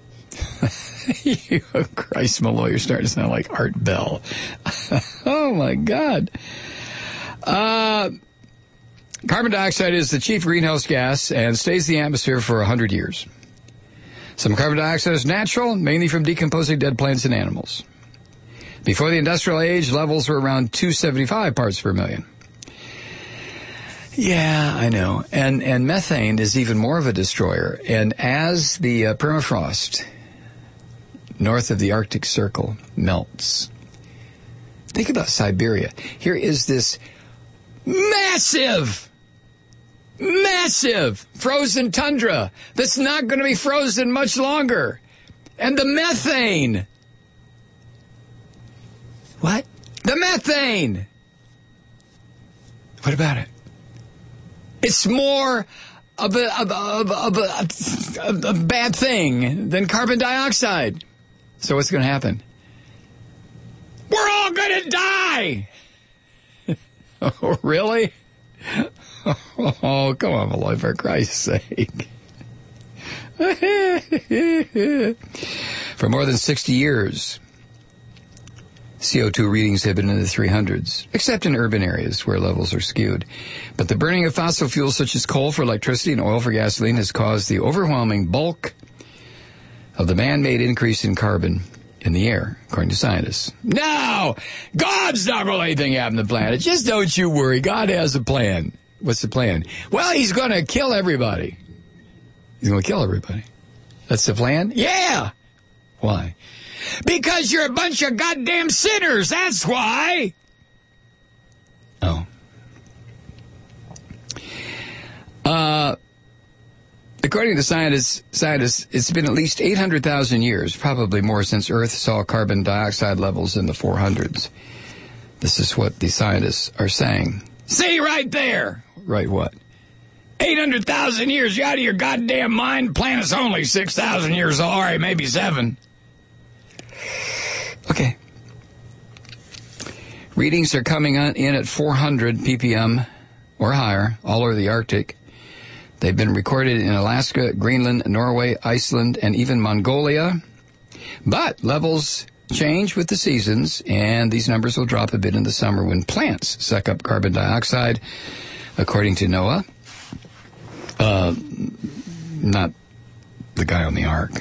You, Christ, Malloy, you're starting to sound like Art Bell. Oh, my God. Uh, carbon dioxide is the chief greenhouse gas and stays in the atmosphere for one hundred years. Some carbon dioxide is natural, mainly from decomposing dead plants and animals. Before the industrial age, levels were around two hundred seventy-five parts per million. Yeah, I know. And and methane is even more of a destroyer. And as the uh, permafrost north of the Arctic Circle melts, think about Siberia. Here is this massive, massive frozen tundra that's not going to be frozen much longer. And the methane. What? The methane. What about it? It's more of a, of, a, of, a, of, a, of a bad thing than carbon dioxide. So what's going to happen? We're all going to die! Oh, really? Oh, come on, Malloy, for Christ's sake. For more than sixty years, C O two readings have been in the three hundreds, except in urban areas where levels are skewed. But the burning of fossil fuels such as coal for electricity and oil for gasoline has caused the overwhelming bulk of the man-made increase in carbon in the air, according to scientists. No! God's not going to let anything happen to the planet. Just don't you worry. God has a plan. What's the plan? Well, he's going to kill everybody. He's going to kill everybody. That's the plan? Yeah! Why? Because you're a bunch of goddamn sinners. That's why! Oh. Uh... According to scientists, scientists, it's been at least eight hundred thousand years, probably more, since Earth saw carbon dioxide levels in the four hundreds. This is what the scientists are saying. See right there! Right what? eight hundred thousand years, you out of your goddamn mind? Planet's only six thousand years old, all right, maybe seven. Okay. Readings are coming in at four hundred p p m or higher all over the Arctic. They've been recorded in Alaska, Greenland, Norway, Iceland, and even Mongolia. But levels change with the seasons, and these numbers will drop a bit in the summer when plants suck up carbon dioxide, according to NOAA. Uh, not the guy on the Ark.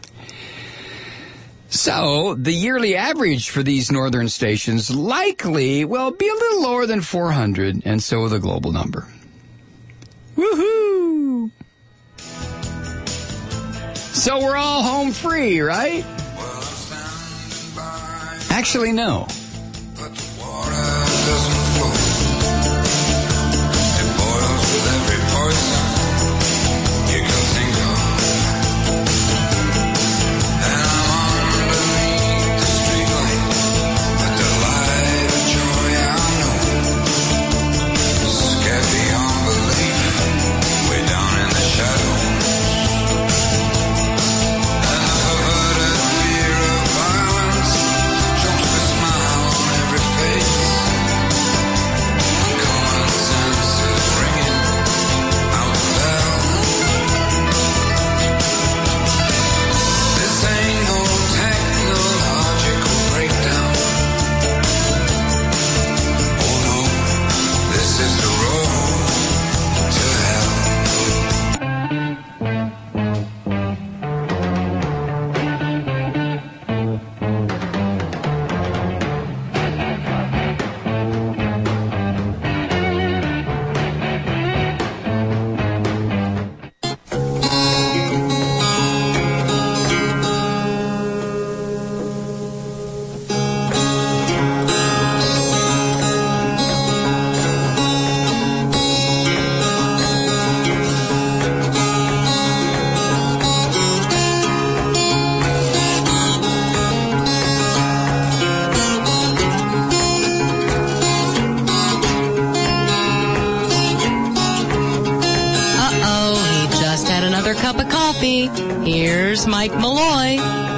So, the yearly average for these northern stations likely will be a little lower than four hundred, and so will the global number. Woohoo! So we're all home free, right? Actually, no. But the water doesn't flow. It boils with every poison you can think of. And I'm underneath the streetlight, with the light of joy I know. Scared beyond belief, way down in the shadows. And the perverted fear of violence chokes the smile on every face. And common sense is ringing out the bell. This ain't no technological breakdown. Oh no, this is the road to hell. Uh-oh, he just had another cup of coffee. Here's Mike Malloy.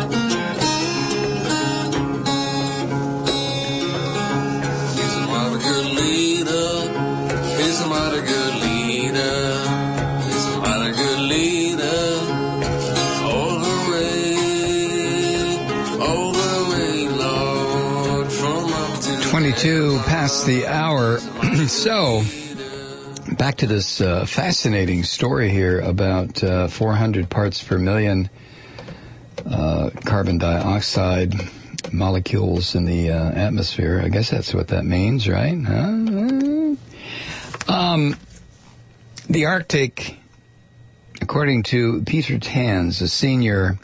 He's a mighty good leader. He's a mighty good leader. He's a mighty good leader. All the way, all the way, Lord, from up to twenty-two past the hour. So, back to this uh, fascinating story here about uh, four hundred parts per million uh, carbon dioxide molecules in the uh, atmosphere. I guess that's what that means, right? Huh? Um, the Arctic, according to Peter Tans, a senior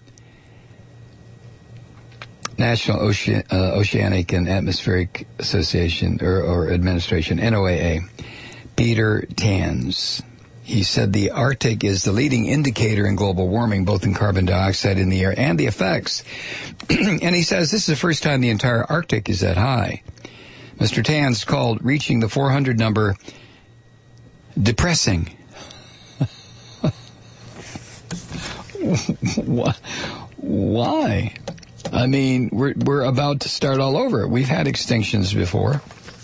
National Ocean, uh, Oceanic and Atmospheric Association or, or Administration, N O A A, Peter Tans. He said the Arctic is the leading indicator in global warming, both in carbon dioxide in the air and the effects. And he says this is the first time the entire Arctic is that high. Mister Tans called reaching the four hundred number depressing. Why? I mean, we're we're about to start all over. We've had extinctions before.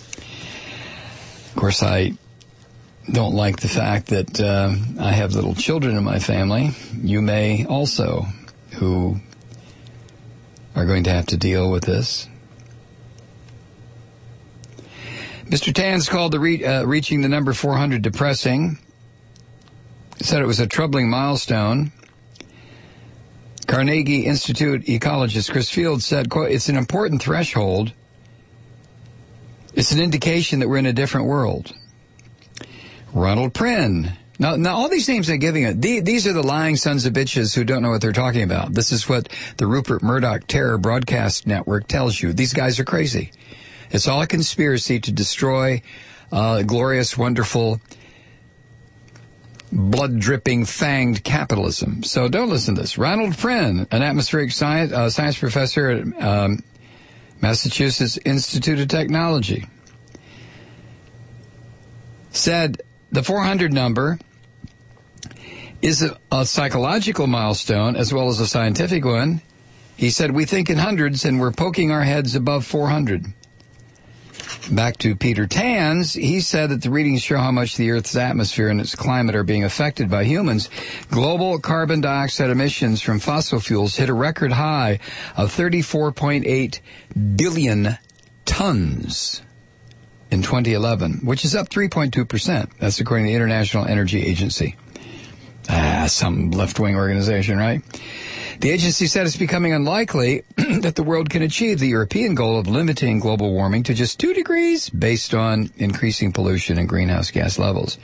Of course, I don't like the fact that uh, I have little children in my family. You may also, who are going to have to deal with this. Mister Tans called the re- uh, reaching the number four hundred depressing. Said it was a troubling milestone. Carnegie Institute ecologist Chris Fields said, quote, it's an important threshold. It's an indication that we're in a different world. Ronald Prynn. Now, now all these names I'm giving it, these are the lying sons of bitches who don't know what they're talking about. This is what the Rupert Murdoch Terror Broadcast Network tells you. These guys are crazy. It's all a conspiracy to destroy uh, glorious, wonderful, blood-dripping, fanged capitalism. So don't listen to this. Ronald Prynn, an atmospheric science, uh, science professor at um, Massachusetts Institute of Technology, said the four hundred number is a, a psychological milestone as well as a scientific one. He said, we think in hundreds and we're poking our heads above four hundred. Back to Peter Tans, he said that the readings show how much the Earth's atmosphere and its climate are being affected by humans. Global carbon dioxide emissions from fossil fuels hit a record high of thirty-four point eight billion tons in twenty eleven, which is up three point two percent. That's according to the International Energy Agency. Ah, some left-wing organization, right? The agency said it's becoming unlikely that the world can achieve the European goal of limiting global warming to just two degrees based on increasing pollution and greenhouse gas levels.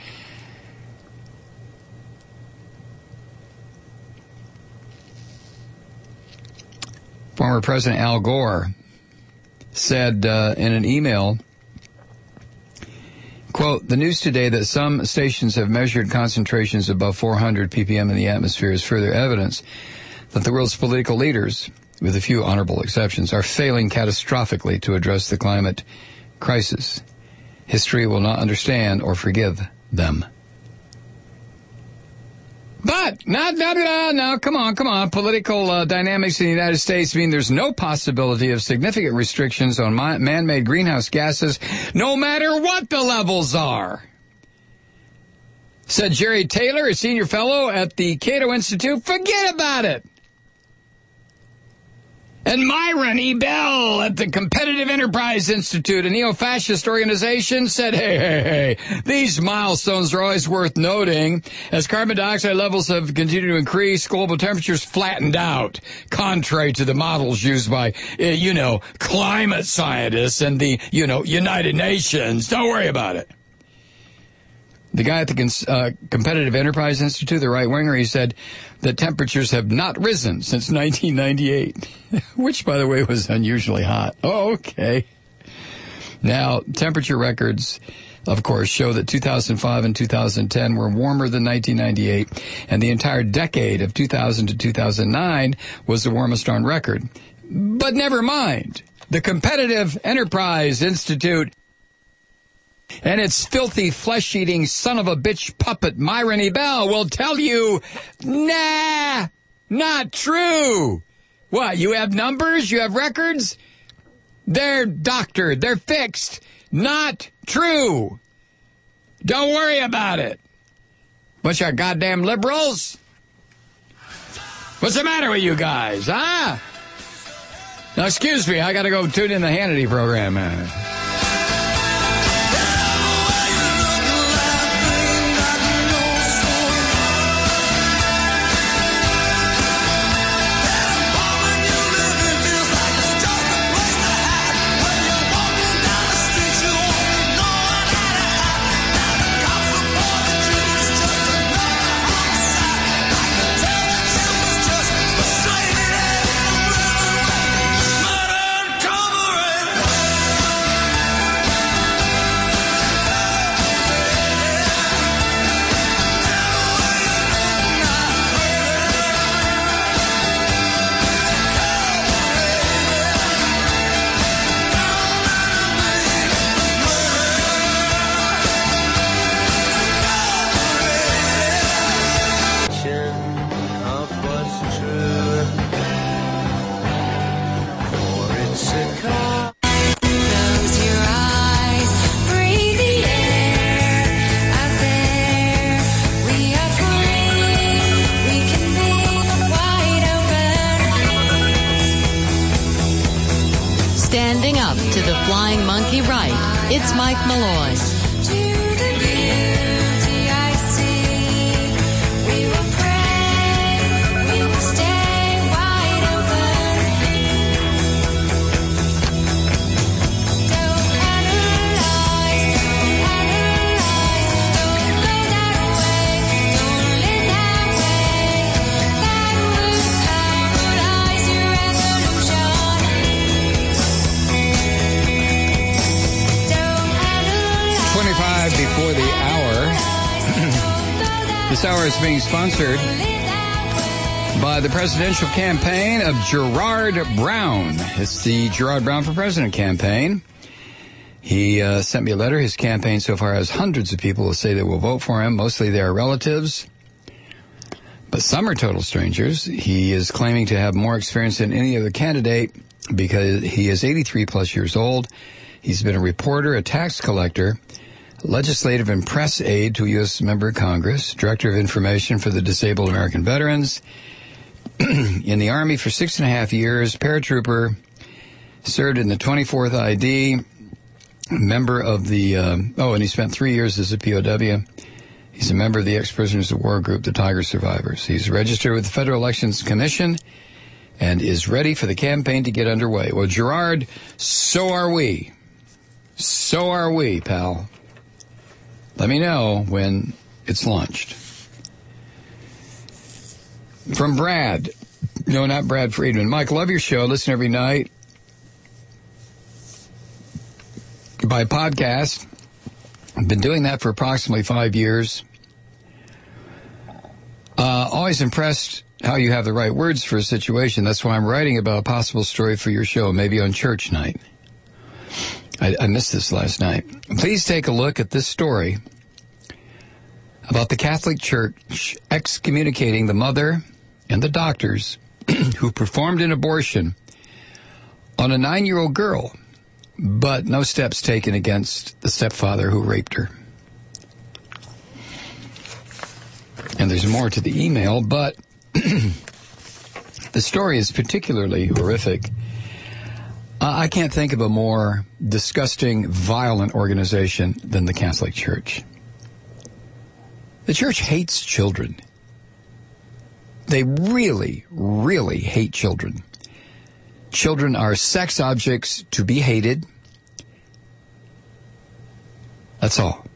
Former President Al Gore said uh, in an email, quote, the news today that some stations have measured concentrations above four hundred ppm in the atmosphere is further evidence that the world's political leaders, with a few honorable exceptions, are failing catastrophically to address the climate crisis. History will not understand or forgive them. But, no, no, no, no, come on, come on. Political uh, dynamics in the United States mean there's no possibility of significant restrictions on man-made greenhouse gases, no matter what the levels are. Said Jerry Taylor, a senior fellow at the Cato Institute. Forget about it. And Myron E. Bell at the Competitive Enterprise Institute, a neo-fascist organization, said, hey, hey, hey, these milestones are always worth noting. As carbon dioxide levels have continued to increase, global temperatures flattened out, contrary to the models used by, uh, you know, climate scientists and the, you know, United Nations. Don't worry about it. The guy at the uh, Competitive Enterprise Institute, the right-winger, he said that temperatures have not risen since nineteen ninety-eight, which, by the way, was unusually hot. Oh, okay. Now, temperature records, of course, show that two thousand five and two thousand ten were warmer than nineteen ninety-eight, and the entire decade of two thousand to two thousand nine was the warmest on record. But never mind. The Competitive Enterprise Institute and its filthy, flesh-eating son-of-a-bitch puppet, Myron E. Bell, will tell you, nah, not true. What, you have numbers? You have records? They're doctored. They're fixed. Not true. Don't worry about it. Bunch of goddamn liberals. What's the matter with you guys, huh? Now, excuse me, I gotta go tune in the Hannity program. Uh, Standing up to the flying monkey right, it's Mike Malloy. hour is being sponsored by the presidential campaign of Gerard Brown. It's the Gerard Brown for President campaign. He uh, sent me a letter. His campaign so far has hundreds of people who say they will vote for him. Mostly they are relatives, but some are total strangers. He is claiming to have more experience than any other candidate because he is eighty-three plus years old. He's been a reporter, a tax collector, legislative and press aide to a U S member of Congress, director of information for the Disabled American Veterans, in the Army for six and a half years, paratrooper, served in the twenty-fourth I D, member of the, uh, oh, and he spent three years as a P O W. He's a member of the ex-prisoners of war group, the Tiger Survivors. He's registered with the Federal Elections Commission and is ready for the campaign to get underway. Well, Gerard, so are we. So are we, pal. Let me know when it's launched. From Brad. No, not Brad Friedman. Mike, love your show. Listen every night by podcast. I've been doing that for approximately five years. Uh, always impressed how you have the right words for a situation. That's why I'm writing about a possible story for your show, maybe on church night. I, I missed this last night. Please take a look at this story about the Catholic Church excommunicating the mother and the doctors who performed an abortion on a nine-year-old girl, but no steps taken against the stepfather who raped her. And there's more to the email, but the story is particularly horrific. Uh, I can't think of a more disgusting, violent organization than the Catholic Church. The church hates children. They really, really hate children. Children are sex objects to be hated. That's all.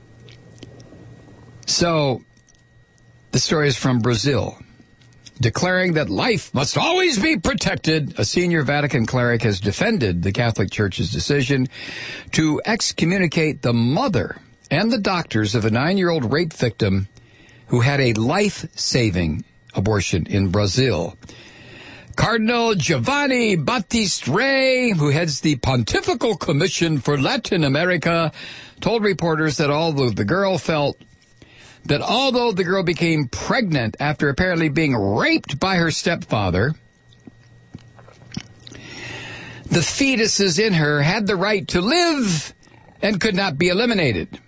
So, the story is from Brazil. Declaring that life must always be protected, a senior Vatican cleric has defended the Catholic Church's decision to excommunicate the mother and the doctors of a nine-year-old rape victim who had a life-saving abortion in Brazil. Cardinal Giovanni Battista Re, who heads the Pontifical Commission for Latin America, told reporters that although the girl felt that although the girl became pregnant after apparently being raped by her stepfather, the fetuses in her had the right to live and could not be eliminated.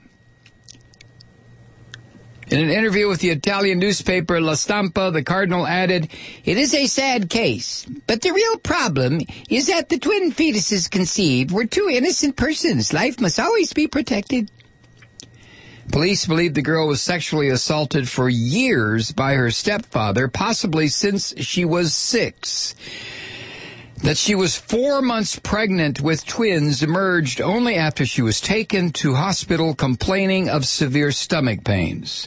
In an interview with the Italian newspaper La Stampa, the cardinal added, "It is a sad case, but the real problem is that the twin fetuses conceived were two innocent persons. Life must always be protected." Police believe the girl was sexually assaulted for years by her stepfather, possibly since she was six. That she was four months pregnant with twins emerged only after she was taken to hospital complaining of severe stomach pains.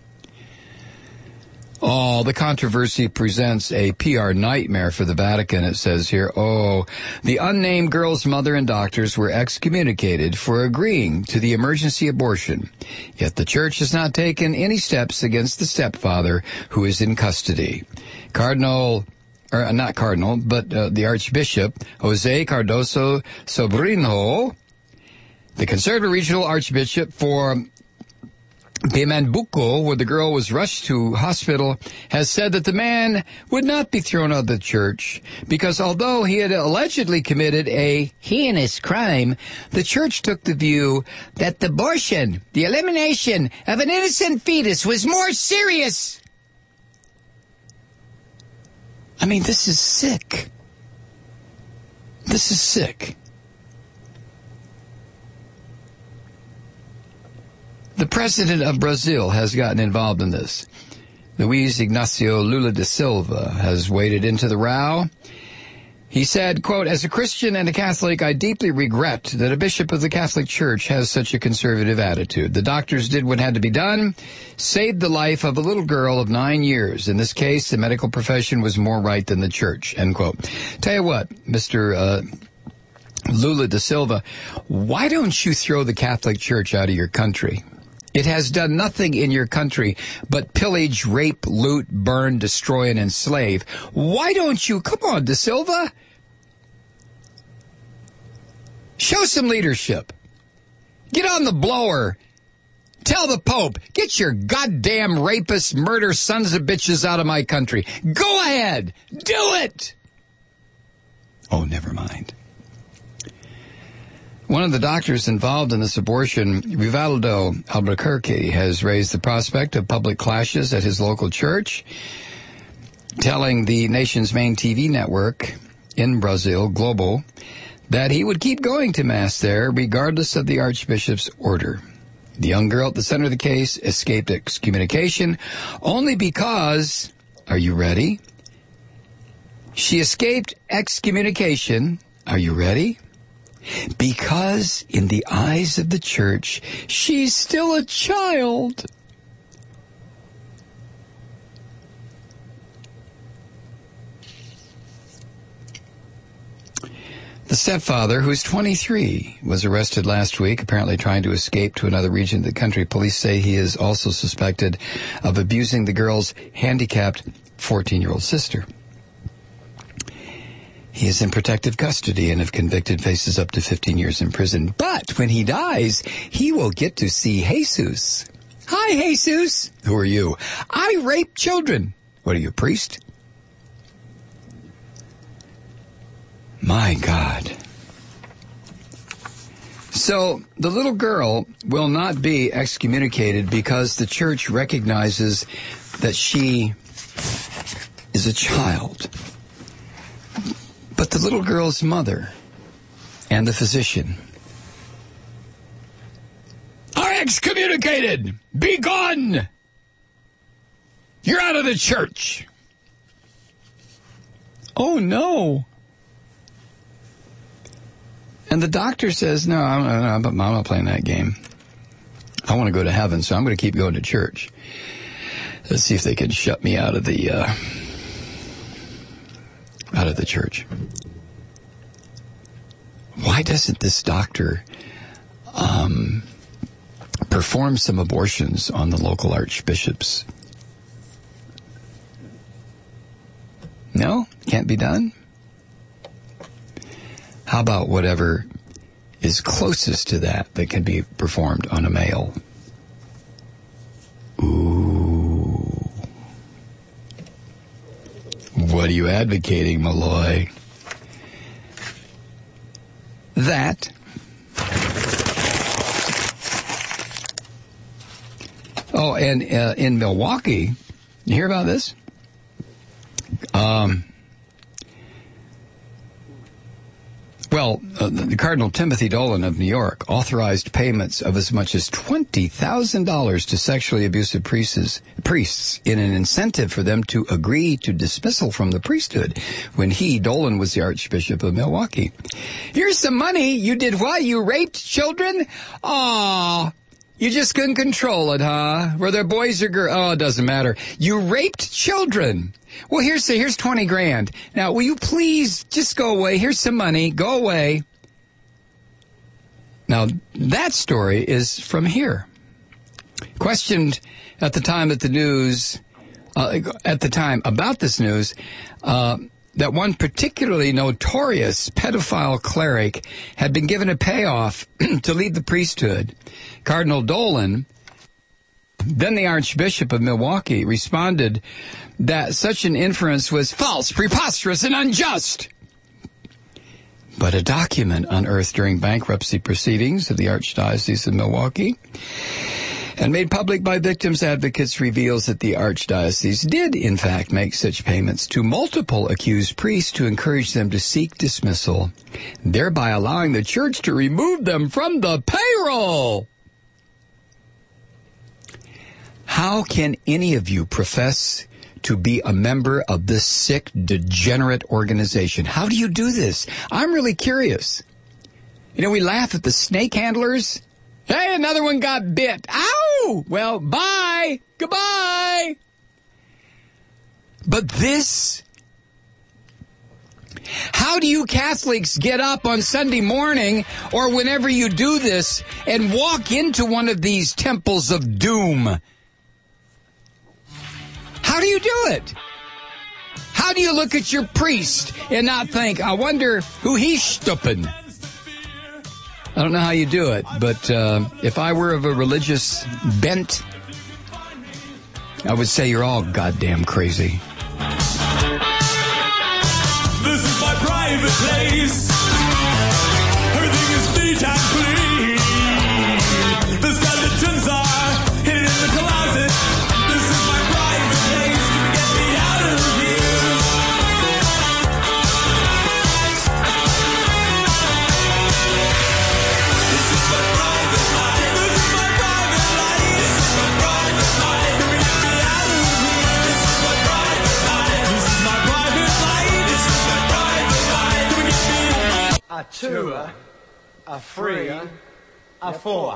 Oh, the controversy presents a P R nightmare for the Vatican, it says here. Oh, the unnamed girl's mother and doctors were excommunicated for agreeing to the emergency abortion. Yet the church has not taken any steps against the stepfather who is in custody. Cardinal, or not Cardinal, but uh, the Archbishop, Jose Cardoso Sobrino, the conservative regional Archbishop for Pernambuco, where the girl was rushed to hospital, has said that the man would not be thrown out of the church because although he had allegedly committed a heinous crime, the church took the view that the abortion, the elimination of an innocent fetus, was more serious. I mean, this is sick. This is sick. The president of Brazil has gotten involved in this. Luiz Ignacio Lula da Silva has waded into the row. He said, quote, "As a Christian and a Catholic, I deeply regret that a bishop of the Catholic Church has such a conservative attitude. The doctors did what had to be done, saved the life of a little girl of nine years. In this case, the medical profession was more right than the church," end quote. Tell you what, Mister Uh, Lula da Silva, why don't you throw the Catholic Church out of your country? It has done nothing in your country but pillage, rape, loot, burn, destroy, and enslave. Why don't you, come on, Da Silva, show some leadership. Get on the blower. Tell the Pope, get your goddamn rapist, murder sons of bitches out of my country. Go ahead. Do it. Oh, never mind. One of the doctors involved in this abortion, Rivaldo Albuquerque, has raised the prospect of public clashes at his local church, telling the nation's main T V network in Brazil, Globo, that he would keep going to Mass there regardless of the Archbishop's order. The young girl at the center of the case escaped excommunication only because, are you ready? She escaped excommunication, are you ready? Because in the eyes of the church, she's still a child. The stepfather, who's twenty-three, was arrested last week, apparently trying to escape to another region of the country. Police say he is also suspected of abusing the girl's handicapped fourteen-year-old sister. He is in protective custody and, if convicted, faces up to fifteen years in prison. But when he dies, he will get to see Jesus. Hi, Jesus. Who are you? I rape children. What are you, a priest? My God. So the little girl will not be excommunicated because the church recognizes that she is a child. But the little girl's mother and the physician are excommunicated. Be gone. You're out of the church. Oh, no. And the doctor says, no, I'm, I'm, I'm not playing that game. I want to go to heaven, so I'm going to keep going to church. Let's see if they can shut me out of the uh, out of the church. Why doesn't this doctor um, perform some abortions on the local archbishops? No? Can't be done? How about whatever is closest to that that can be performed on a male? Ooh. What are you advocating, Malloy? That. Oh, and uh, in Milwaukee, you hear about this? Um... Well, uh, the Cardinal Timothy Dolan of New York authorized payments of as much as twenty thousand dollars to sexually abusive priests, priests in an incentive for them to agree to dismissal from the priesthood when he, Dolan, was the Archbishop of Milwaukee. Here's some money. You did what? You raped children? Aw, you just couldn't control it, huh? Were there boys or girls? Oh, it doesn't matter. You raped children. Well, here's here's twenty grand. Now, will you please just go away? Here's some money. Go away. Now, that story is from here. Questioned at the time at the news, uh, at the time about this news, uh, that one particularly notorious pedophile cleric had been given a payoff to leave the priesthood. Cardinal Dolan, then the Archbishop of Milwaukee, responded that such an inference was false, preposterous, and unjust. But a document unearthed during bankruptcy proceedings of the Archdiocese of Milwaukee and made public by victims' advocates reveals that the Archdiocese did, in fact, make such payments to multiple accused priests to encourage them to seek dismissal, thereby allowing the church to remove them from the payroll. How can any of you profess to be a member of this sick, degenerate organization? How do you do this? I'm really curious. You know, we laugh at the snake handlers. Hey, another one got bit. Ow! Well, bye. Goodbye. But this, how How do you Catholics get up on Sunday morning or whenever you do this and walk into one of these temples of doom? How do you do it? How do you look at your priest and not think, I wonder who he's stupping? I don't know how you do it, but uh, if I were of a religious bent, I would say you're all goddamn crazy. This is my private place. Everything is neat and clean. The skeletons are hidden in the closet. This is my private place. Get me out of here. This is my private life. This is my private life. This is my private life. Get me out of here. This is my private life. This is my private life. This is my private life. Get me out. A two, a three, a four.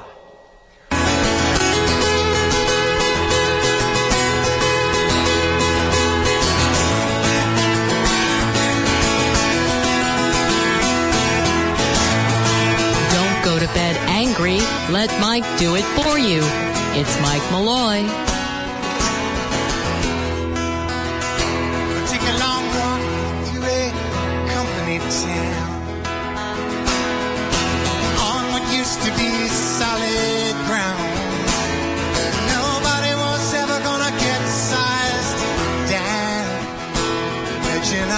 Don't go to bed angry. Let Mike do it for you. It's Mike Malloy. Take a long walk through a company town on what used to be solid ground. Nobody was ever gonna get sized down. Virgin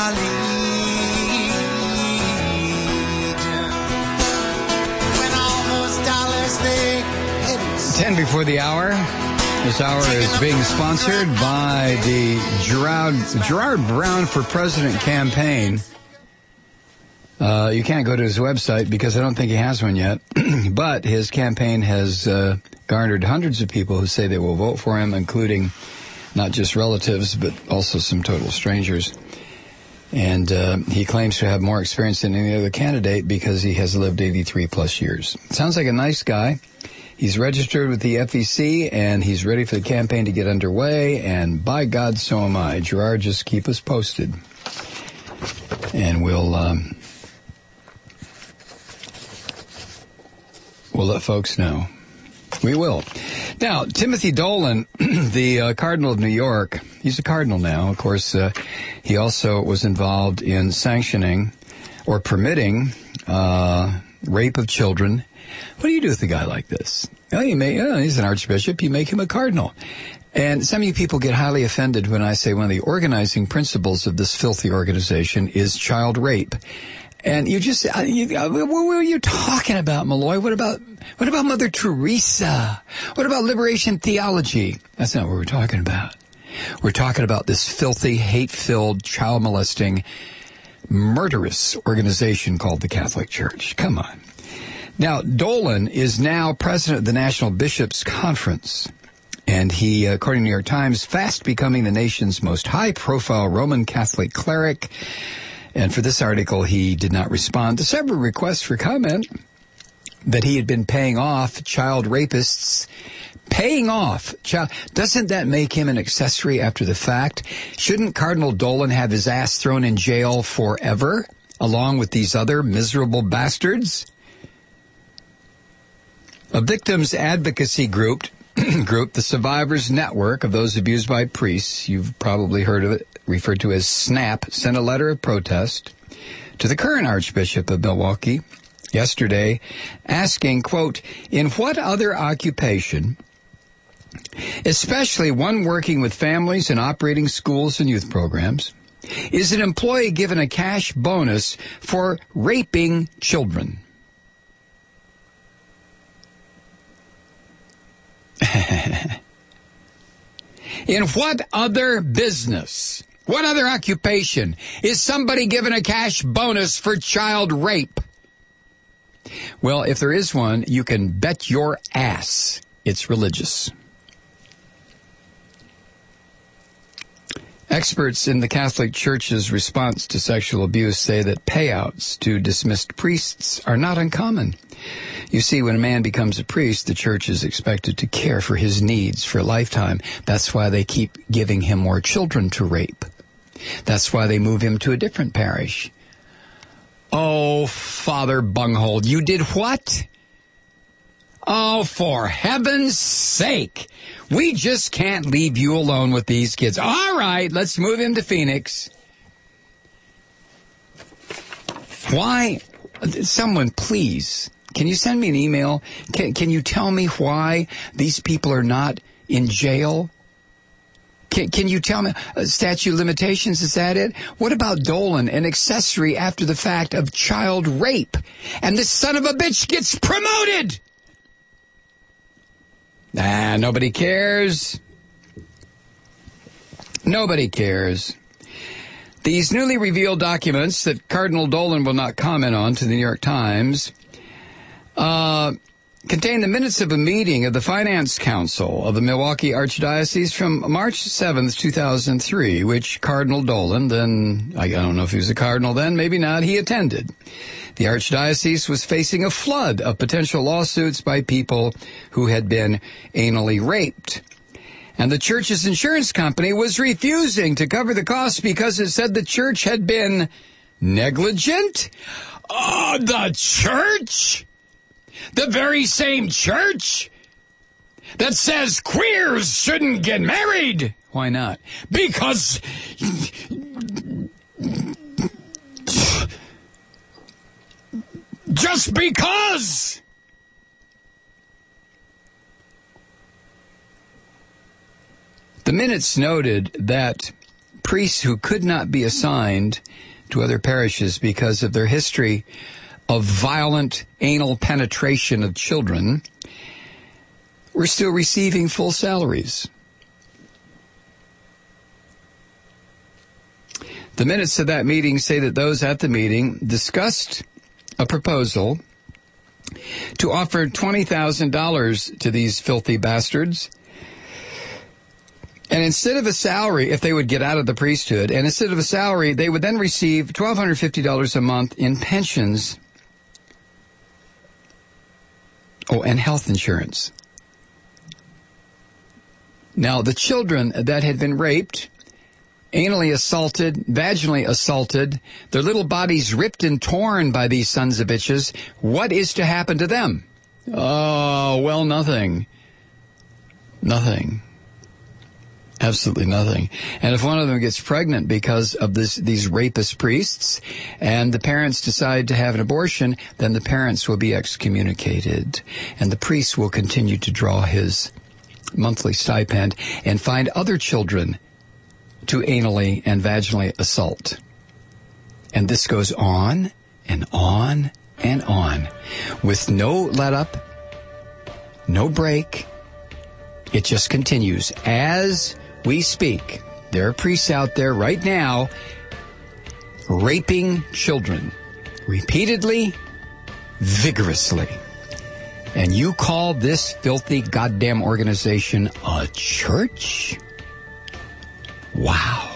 Allegiant. When all those dollars they headed ten before the hour. This hour is being sponsored by the Gerard, Gerard Brown for President campaign. Uh, you can't go to his website because I don't think he has one yet. But his campaign has uh, garnered hundreds of people who say they will vote for him, including not just relatives, but also some total strangers. And uh, he claims to have more experience than any other candidate because he has lived eighty-three plus years. Sounds like a nice guy. He's registered with the F E C, and he's ready for the campaign to get underway, and by God, so am I. Gerard, just keep us posted. And we'll, um, we'll let folks know. We will. Now, Timothy Dolan, the uh, Cardinal of New York, he's a cardinal now. Of course, uh, he also was involved in sanctioning or permitting uh, rape of children. What do you do with a guy like this? Well, you may, oh, he's an archbishop. You make him a cardinal. And some of you people get highly offended when I say one of the organizing principles of this filthy organization is child rape. And you just, uh, you, uh, what were you talking about, Malloy? What about, what about Mother Teresa? What about liberation theology? That's not what we're talking about. We're talking about this filthy, hate-filled, child-molesting, murderous organization called the Catholic Church. Come on. Now, Dolan is now president of the National Bishops' Conference. And he, according to the New York Times, fast becoming the nation's most high-profile Roman Catholic cleric. And for this article, he did not respond to several requests for comment that he had been paying off child rapists. Paying off child. Doesn't that make him an accessory after the fact? Shouldn't Cardinal Dolan have his ass thrown in jail forever, along with these other miserable bastards? A victims advocacy group, group, the Survivors Network of those abused by priests, you've probably heard of it, referred to as SNAP, sent a letter of protest to the current Archbishop of Milwaukee yesterday, asking, quote, in what other occupation, especially one working with families and operating schools and youth programs, is an employee given a cash bonus for raping children? In what other business, what other occupation is somebody given a cash bonus for child rape? Well, if there is one, you can bet your ass it's religious. Experts in the Catholic Church's response to sexual abuse say that payouts to dismissed priests are not uncommon. You see, when a man becomes a priest, the church is expected to care for his needs for a lifetime. That's why they keep giving him more children to rape. That's why they move him to a different parish. Oh, Father Bunghole, you did what? Oh, for heaven's sake. We just can't leave you alone with these kids. All right, let's move him to Phoenix. Why? Someone, please, can you send me an email? Can, can you tell me why these people are not in jail? Can, can you tell me, uh, statute of limitations, is that it? What about Dolan, an accessory after the fact of child rape? And this son of a bitch gets promoted! Ah, nobody cares. Nobody cares. These newly revealed documents that Cardinal Dolan will not comment on to the New York Times uh, contain the minutes of a meeting of the Finance Council of the Milwaukee Archdiocese from March seventh, two thousand three, which Cardinal Dolan, then, I don't know if he was a cardinal then, maybe not, he attended. The Archdiocese was facing a flood of potential lawsuits by people who had been anally raped. And the church's insurance company was refusing to cover the costs because it said the church had been negligent. Oh, the church? The very same church that says queers shouldn't get married. Why not? Because just because. The minutes noted that priests who could not be assigned to other parishes because of their history of violent anal penetration of children were still receiving full salaries. The minutes of that meeting say that those at the meeting discussed a proposal to offer twenty thousand dollars to these filthy bastards. And instead of a salary, if they would get out of the priesthood, and instead of a salary, they would then receive one thousand two hundred fifty dollars a month in pensions. Oh, and health insurance. Now, the children that had been raped, anally assaulted, vaginally assaulted, their little bodies ripped and torn by these sons of bitches, what is to happen to them? Oh, well, nothing. Nothing. Absolutely nothing. And if one of them gets pregnant because of this, these rapist priests, and the parents decide to have an abortion, then the parents will be excommunicated, and the priest will continue to draw his monthly stipend and find other children to anally and vaginally assault. And this goes on and on and on with no let up, no break. It just continues. As we speak, there are priests out there right now raping children repeatedly, vigorously. And you call this filthy goddamn organization a church? Wow.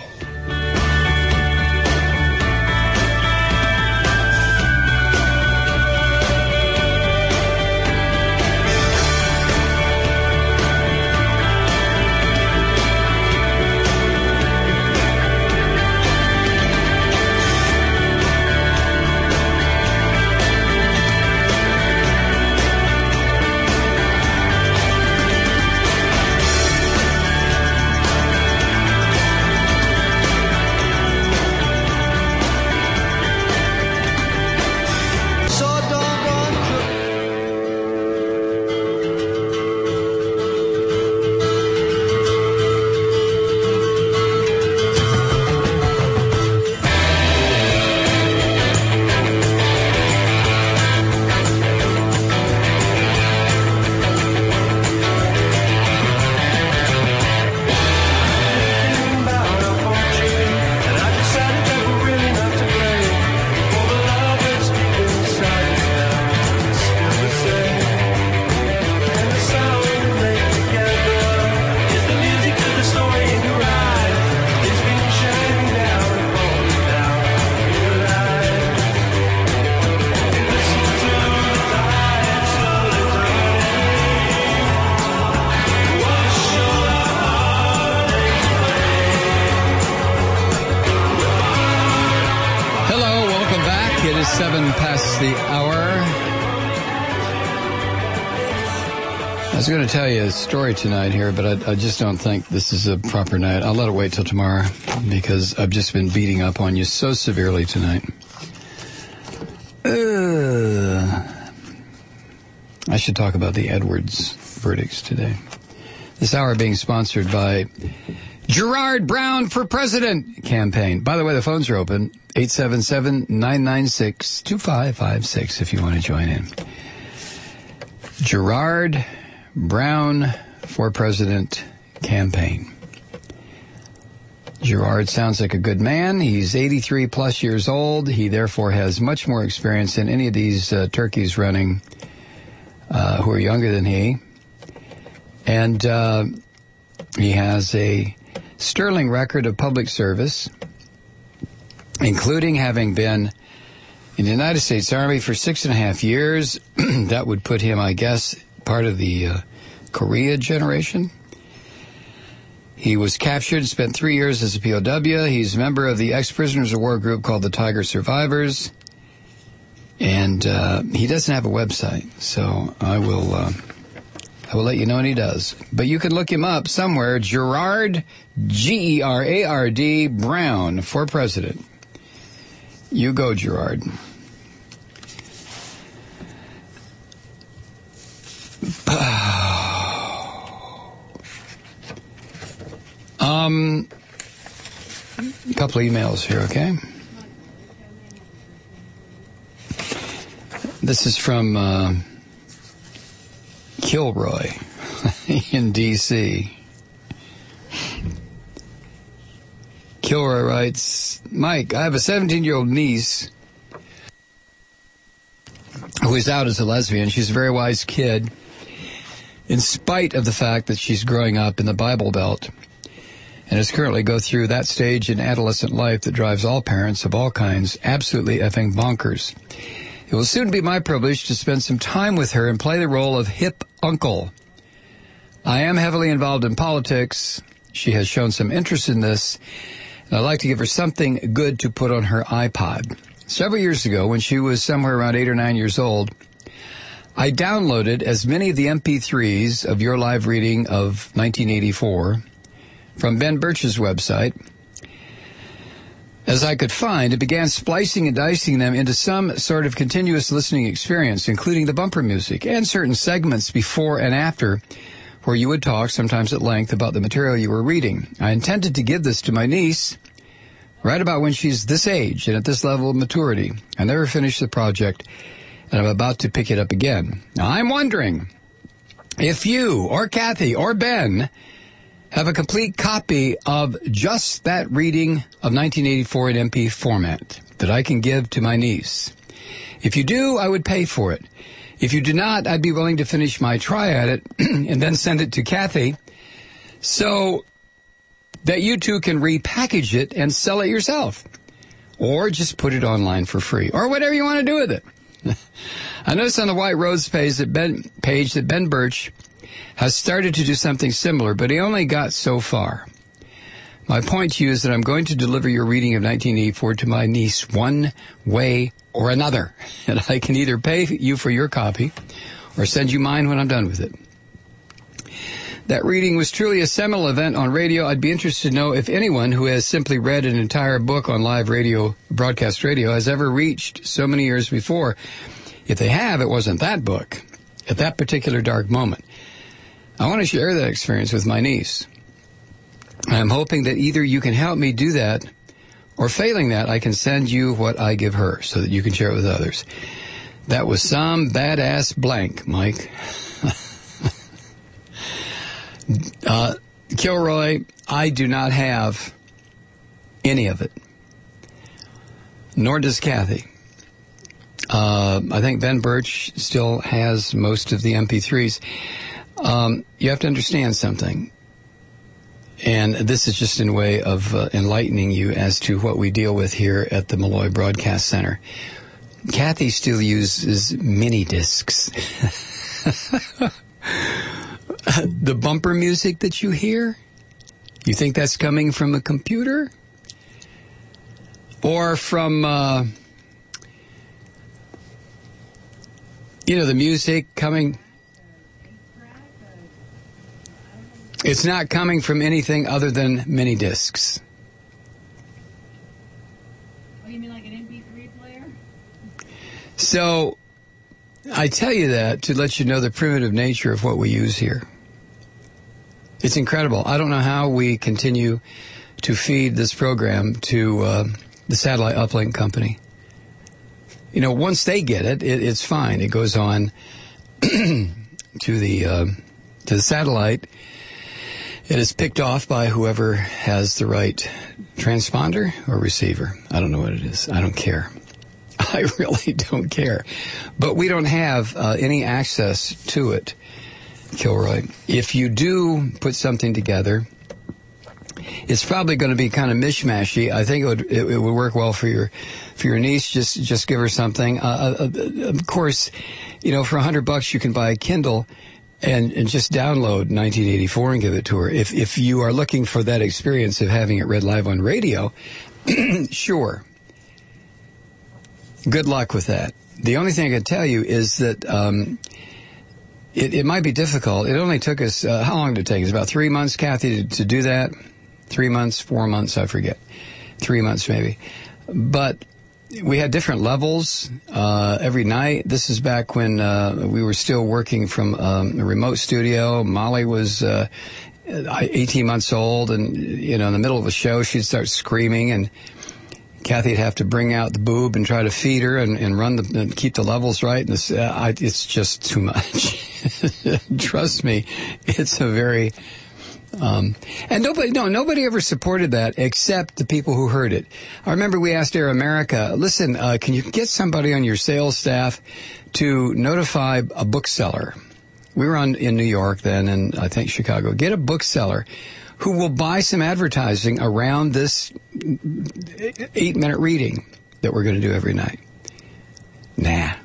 is seven past the hour. I was going to tell you a story tonight here, but I, I just don't think this is a proper night. I'll let it wait till tomorrow because I've just been beating up on you so severely tonight. Uh, I should talk about the Edwards verdicts today. This hour being sponsored by Gerard Brown for President campaign. By the way, the phones are open. eight seven seven, nine nine six, two five five six if you want to join in. Gerard Brown for President campaign. Gerard sounds like a good man. He's eighty-three plus years old. He therefore has much more experience than any of these uh, turkeys running uh, who are younger than he. And uh, he has a sterling record of public service, including having been in the United States Army for six and a half years. That would put him, I guess, part of the uh, Korea generation. He was captured and spent three years as a P O W. He's a member of the ex-prisoners of war group called the Tiger Survivors. And uh, he doesn't have a website, so I will... Uh, I will let you know when he does. But you can look him up somewhere. Gerard, G E R A R D, Brown for president. You go, Gerard. um, a couple of emails here, okay? This is from... Uh, Kilroy in D C Kilroy writes, Mike, I have a seventeen-year-old niece who is out as a lesbian. She's a very wise kid, in spite of the fact that she's growing up in the Bible Belt and is currently go through that stage in adolescent life that drives all parents of all kinds absolutely effing bonkers. It will soon be my privilege to spend some time with her and play the role of hip uncle. I am heavily involved in politics. She has shown some interest in this, and I'd like to give her something good to put on her iPod. Several years ago, when she was somewhere around eight or nine years old, I downloaded as many of the M P threes of your live reading of nineteen eighty-four from Ben Birch's website as I could find, and began splicing and dicing them into some sort of continuous listening experience, including the bumper music and certain segments before and after, where you would talk, sometimes at length, about the material you were reading. I intended to give this to my niece right about when she's this age and at this level of maturity. I never finished the project, and I'm about to pick it up again. Now, I'm wondering if you or Kathy or Ben have a complete copy of just that reading of nineteen eighty-four in M P format that I can give to my niece. If you do, I would pay for it. If you do not, I'd be willing to finish my try at it and then send it to Kathy so that you two can repackage it and sell it yourself. Or just put it online for free. Or whatever you want to do with it. I noticed on the White Rose page that Ben, page that Ben Birch has started to do something similar, but he only got so far. My point to you is that I'm going to deliver your reading of nineteen eighty-four to my niece one way or another. And I can either pay you for your copy or send you mine when I'm done with it. That reading was truly a seminal event on radio. I'd be interested to know if anyone who has simply read an entire book on live radio, broadcast radio, has ever reached so many years before. If they have, it wasn't that book at that particular dark moment. I want to share that experience with my niece. I'm hoping that either you can help me do that, or failing that, I can send you what I give her so that you can share it with others. That was some badass blank, Mike. uh, Kilroy, I do not have any of it. Nor does Kathy. Uh, I think Ben Birch still has most of the M P threes. Um, you have to understand something. And this is just in a way of uh, enlightening you as to what we deal with here at the Malloy Broadcast Center. Kathy still uses mini discs. The bumper music that you hear, you think that's coming from a computer? Or from uh, You know, the music coming, it's not coming from anything other than mini discs. Oh, you mean like an M P three player? So, I tell you that to let you know the primitive nature of what we use here. It's incredible. I don't know how we continue to feed this program to uh, the satellite uplink company. You know, once they get it, it it's fine. It goes on to the uh, to the satellite. It is picked off by whoever has the right transponder or receiver. I don't know what it is. I don't care. I really don't care. But we don't have uh, any access to it, Kilroy. If you do put something together, it's probably going to be kind of mishmashy. I think it would it, it would work well for your for your niece. Just just give her something. Uh, uh, of course, you know, for a hundred bucks you can buy a Kindle and, and just download nineteen eighty-four and give it to her. If if you are looking for that experience of having it read live on radio, sure. Good luck with that. The only thing I can tell you is that um, it, it might be difficult. It only took us, uh, how long did it take us? About three months, Kathy, to, to do that? Three months, four months, I forget. Three months maybe. But we had different levels uh, every night. This is back when uh, we were still working from um, a remote studio. Molly was uh, eighteen months old, and, you know, in the middle of a show, she'd start screaming, and Kathy'd have to bring out the boob and try to feed her and, and run the and keep the levels right. And this, uh, I, it's just too much. Trust me, it's a very um, and nobody no nobody ever supported that except the people who heard it. I remember we asked Air America, listen, uh, can you get somebody on your sales staff to notify a bookseller? We were on in New York then, and I think Chicago. Get a bookseller who will buy some advertising around this eight-minute reading that we're going to do every night. Nah.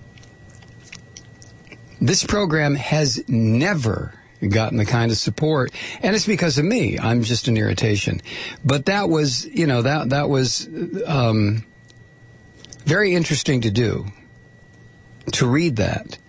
This program has never gotten the kind of support, and it's because of me. I'm just an irritation. But that was, you know, that that was um, very interesting to do, to read that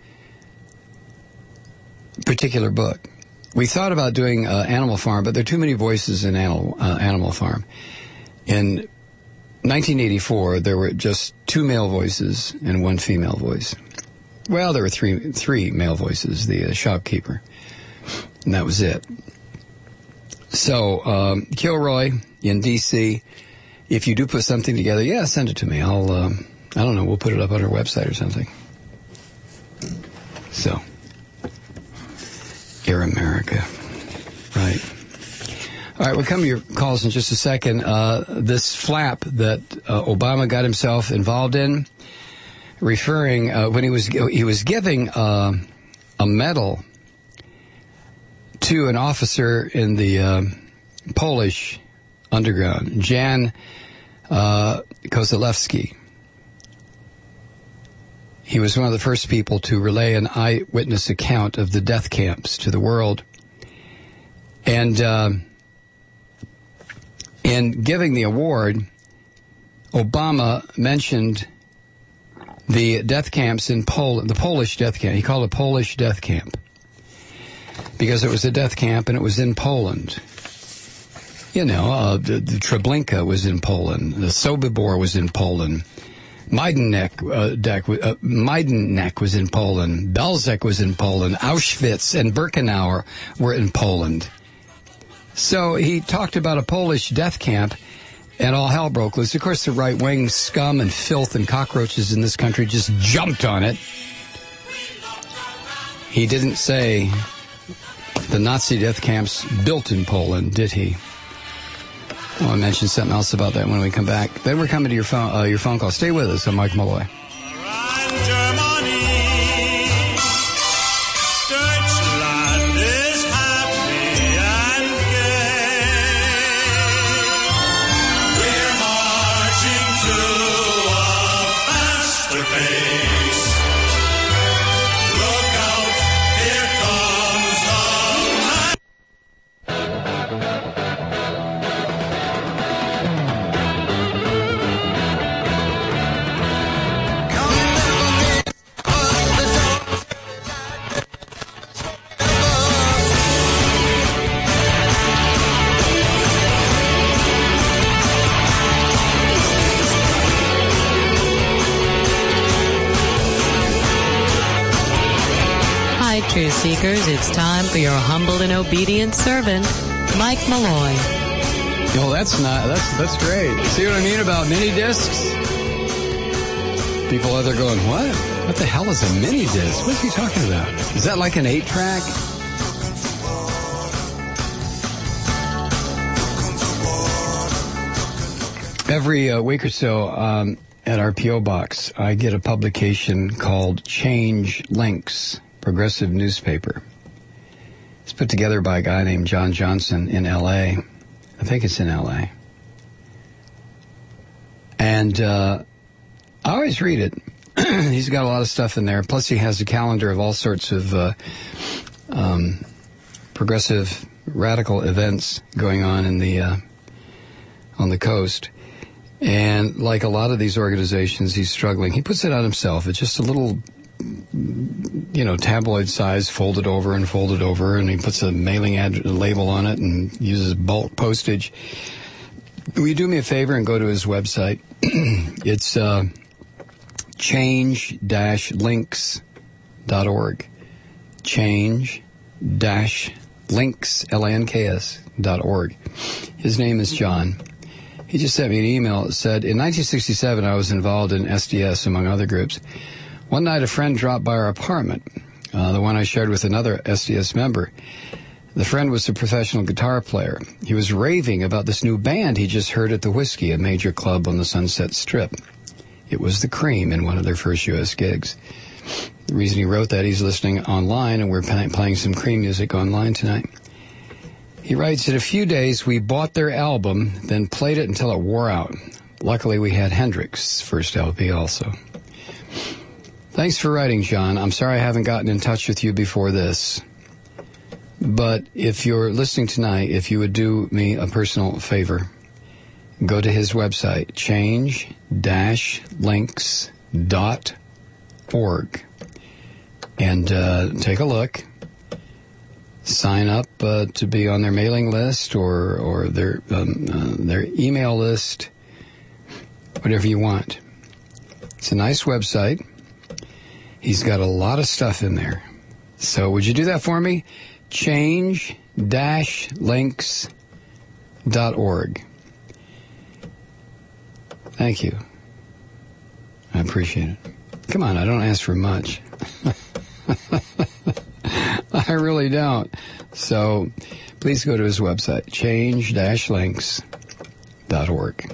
particular book. We thought about doing uh, Animal Farm, but there are too many voices in Animal, uh, Animal Farm. In nineteen eighty-four, there were just two male voices and one female voice. Well, there were three three male voices, the uh, shopkeeper, and that was it. So, um, Kilroy in D C, if you do put something together, yeah, send it to me. I'll, um, I don't know, we'll put it up on our website or something. So, Air America. Right. All right, we'll come to your calls in just a second. Uh, this flap that uh, Obama got himself involved in, referring, uh, when he was he was giving uh, a medal to an officer in the uh, Polish underground, Jan uh, Kozalewski. He was one of the first people to relay an eyewitness account of the death camps to the world. And uh, in giving the award, Obama mentioned the death camps in Poland, the Polish death camp. He called it Polish death camp because it was a death camp and it was in Poland. You know, uh, the, the Treblinka was in Poland. The Sobibor was in Poland. Majdanek, uh, deck, uh, Majdanek was in Poland. Belzec was in Poland. Auschwitz and Birkenau were in Poland. So he talked about a Polish death camp, and all hell broke loose. Of course, the right-wing scum and filth and cockroaches in this country just jumped on it. He didn't say the Nazi death camps built in Poland, did he? I want to mention something else about that when we come back. Then we're coming to your phone, uh, your phone call. Stay with us. I'm Mike Malloy. Deutschland is happy and gay. We're marching to a faster pace. Look out, here comes the Come never truth seekers, it's time for your humble and obedient servant, Mike Malloy. Oh, that's not, that's, that's great. See what I mean about mini discs? People out there going, what? What the hell is a mini disc? What's he talking about? Is that like an eight track? Every uh, week or so, um, at our P O box, I get a publication called Change Links, progressive newspaper. It's put together by a guy named John Johnson in L A. I think it's in L A. And uh, I always read it. He's got a lot of stuff in there. Plus, he has a calendar of all sorts of uh, um, progressive, radical events going on in the uh, on the coast. And like a lot of these organizations, he's struggling. He puts it on himself. It's just a little, you know, tabloid size, folded over and folded over, and he puts a mailing ad label on it and uses bulk postage. Will you do me a favor and go to his website? It's uh, change dash links dot org. Change dash links, L A N K S, dot org. His name is John. He just sent me an email that said, in nineteen sixty-seven, I was involved in S D S, among other groups. One night, a friend dropped by our apartment, uh, the one I shared with another S D S member. The friend was a professional guitar player. He was raving about this new band he just heard at the Whiskey, a major club on the Sunset Strip. It was the Cream in one of their first U S gigs. The reason he wrote that, he's listening online, and we're playing, playing some Cream music online tonight. He writes, in a few days, we bought their album, then played it until it wore out. Luckily, we had Hendrix's first L P also. Thanks for writing, John. I'm sorry I haven't gotten in touch with you before this. But if you're listening tonight, if you would do me a personal favor, go to his website, change dash links dot org, and uh, take a look. Sign up uh, to be on their mailing list or or their um, uh, their email list, whatever you want. It's a nice website. He's got a lot of stuff in there. So would you do that for me? change dash links dot org. Thank you. I appreciate it. Come on, I don't ask for much. I really don't. So please go to his website, change dash links dot org.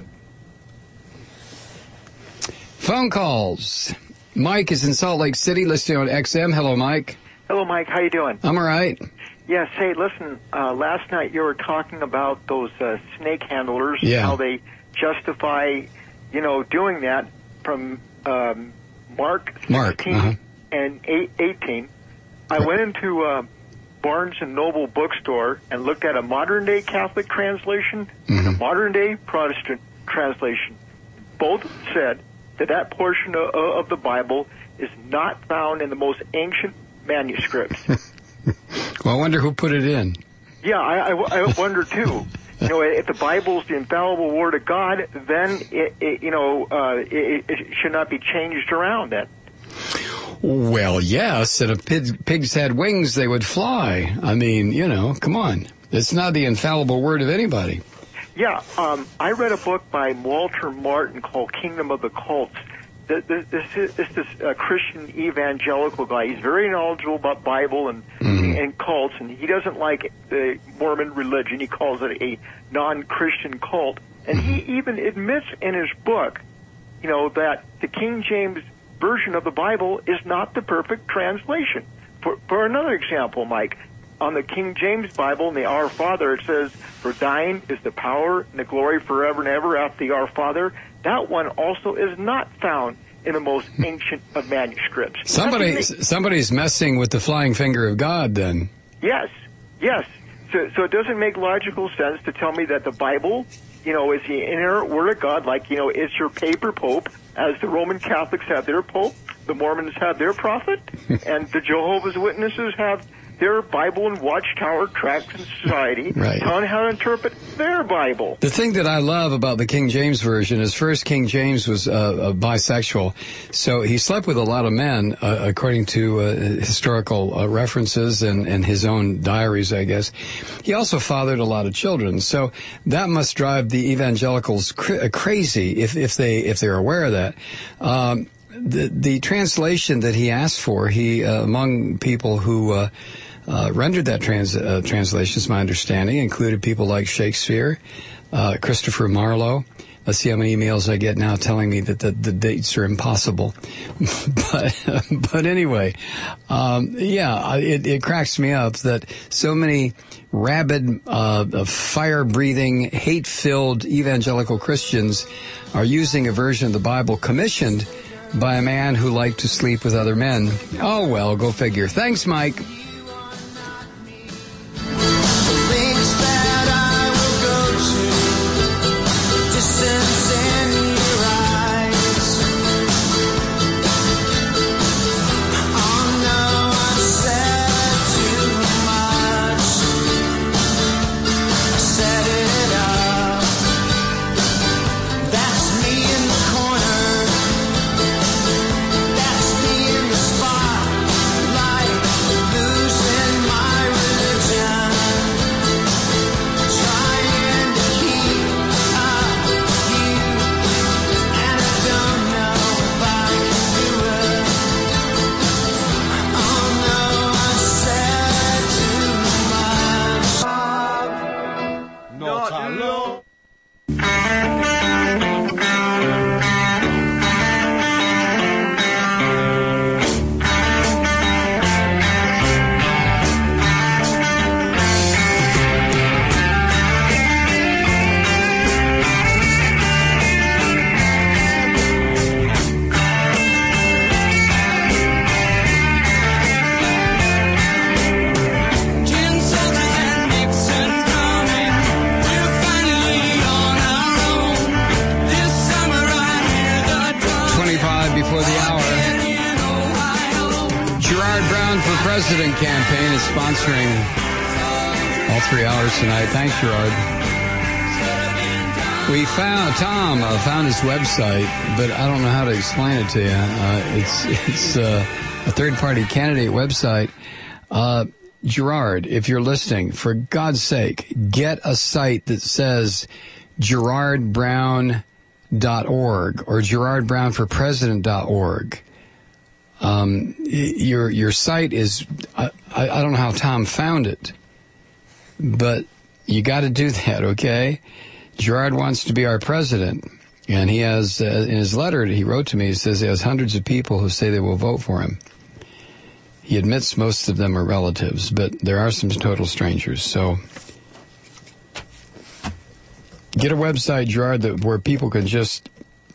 Phone calls. Mike is in Salt Lake City, listening on X M. Hello, Mike. Hello, Mike. How you doing? I'm all right. Yes. Hey, listen, uh, last night you were talking about those uh, snake handlers, yeah. how they justify, you know, doing that from um, Mark sixteen uh-huh. and eighteen. I went into uh, Barnes and Noble bookstore and looked at a modern-day Catholic translation mm-hmm. and a modern-day Protestant translation. Both said that that portion of, of the Bible is not found in the most ancient manuscripts. Well, I wonder who put it in. Yeah, I, I, I wonder, too. You know, if the Bible's the infallible Word of God, then, it, it, you know, uh, it, it should not be changed around then. Well, yes, and if pigs, pigs had wings, they would fly. I mean, you know, come on. It's not the infallible word of anybody. Yeah, um, I read a book by Walter Martin called Kingdom of the Cults. This, this is this, this uh, Christian evangelical guy. He's very knowledgeable about Bible and, mm-hmm. and cults, and he doesn't like the Mormon religion. He calls it a non-Christian cult. And mm-hmm. he even admits in his book, you know, that the King James version of the Bible is not the perfect translation. For, for another example, Mike, on the King James Bible in the Our Father, it says, "For thine is the power and the glory forever and ever after the Our Father." That one also is not found in the most ancient of manuscripts. Somebody, somebody's messing with the flying finger of God, then. Yes, yes. So, so it doesn't make logical sense to tell me that the Bible, you know, is the inerrant Word of God, like, you know, it's your paper pope, as the Roman Catholics have their pope, the Mormons have their prophet, and the Jehovah's Witnesses have their Bible and Watchtower tracts in society, Right. telling how to interpret their Bible. The thing that I love about the King James Version is first King James was uh, uh, bisexual, so he slept with a lot of men, uh, according to uh, historical uh, references and, and his own diaries, I guess. He also fathered a lot of children, so that must drive the evangelicals cr- uh, crazy if, if they if they're aware of that. Um, the the translation that he asked for, he uh, among people who uh, Uh, rendered that trans, uh, translation, is my understanding, included people like Shakespeare, uh, Christopher Marlowe. Let's see how many emails I get now telling me that the, the dates are impossible. but but anyway, um, yeah, it, it cracks me up that so many rabid, uh, fire-breathing, hate-filled evangelical Christians are using a version of the Bible commissioned by a man who liked to sleep with other men. Oh, well, go figure. Thanks, Mike. President campaign is sponsoring all three hours tonight. Thanks, Gerard. We found, Tom uh, found his website, but I don't know how to explain it to you. Uh, it's it's uh, a third-party candidate website. Uh, Gerard, if you're listening, for God's sake, get a site that says gerard brown dot org or gerard brown for president dot org. Um, your your site is, I, I don't know how Tom found it, but you got to do that, okay? Gerard wants to be our president, and he has, uh, in his letter he wrote to me, he says he has hundreds of people who say they will vote for him. He admits most of them are relatives, but there are some total strangers, so get a website, Gerard, that where people can just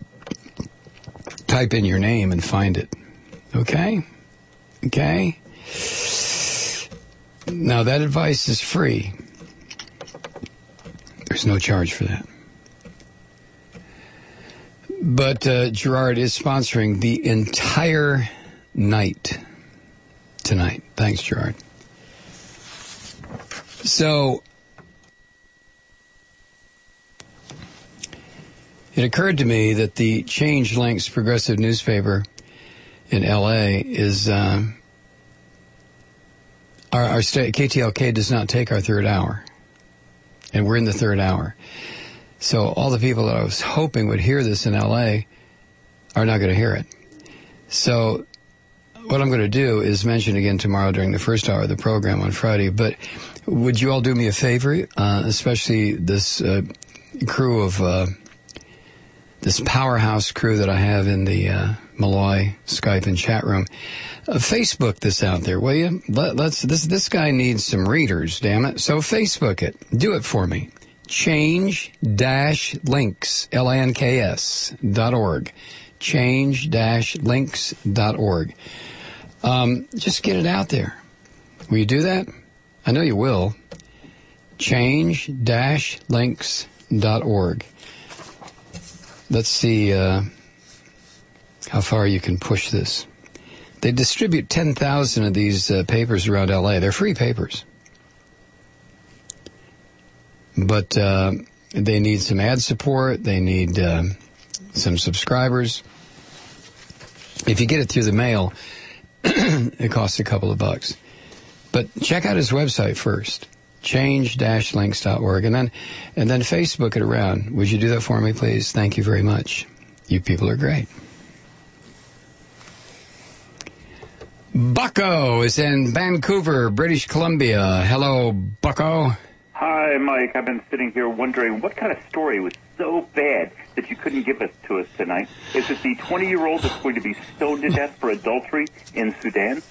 type in your name and find it. Okay? Okay? Now, that advice is free. There's no charge for that. But uh, Gerard is sponsoring the entire night tonight. Thanks, Gerard. So, it occurred to me that the Change Links progressive newspaper in L A is, uh, our, our state, K T L K does not take our third hour. And we're in the third hour. So all the people that I was hoping would hear this in L A are not going to hear it. So what I'm going to do is mention again tomorrow during the first hour of the program on Friday. But would you all do me a favor, uh, especially this uh, crew of, uh, this powerhouse crew that I have in the uh, Malloy Skype and chat room. Uh, Facebook this out there, will you? Let, let's. This this guy needs some readers, damn it. So Facebook it. Do it for me. Change dash links, L A N K S dot org. Change dash links dot org. Um, just get it out there. Will you do that? I know you will. Change dash links dot org. Let's see uh, how far you can push this. They distribute ten thousand of these uh, papers around L A. They're free papers. But uh, they need some ad support. They need uh, some subscribers. If you get it through the mail, it costs a couple of bucks. But check out his website first, change dash links dot org, and then and then Facebook it around. Would you do that for me, please? Thank you very much. You people are great. Bucko is in Vancouver, British Columbia. Hello, Bucko. Hi, Mike. I've been sitting here wondering what kind of story was so bad that you couldn't give it to us tonight. Is it the twenty-year-old that's going to be stoned to death for adultery in Sudan?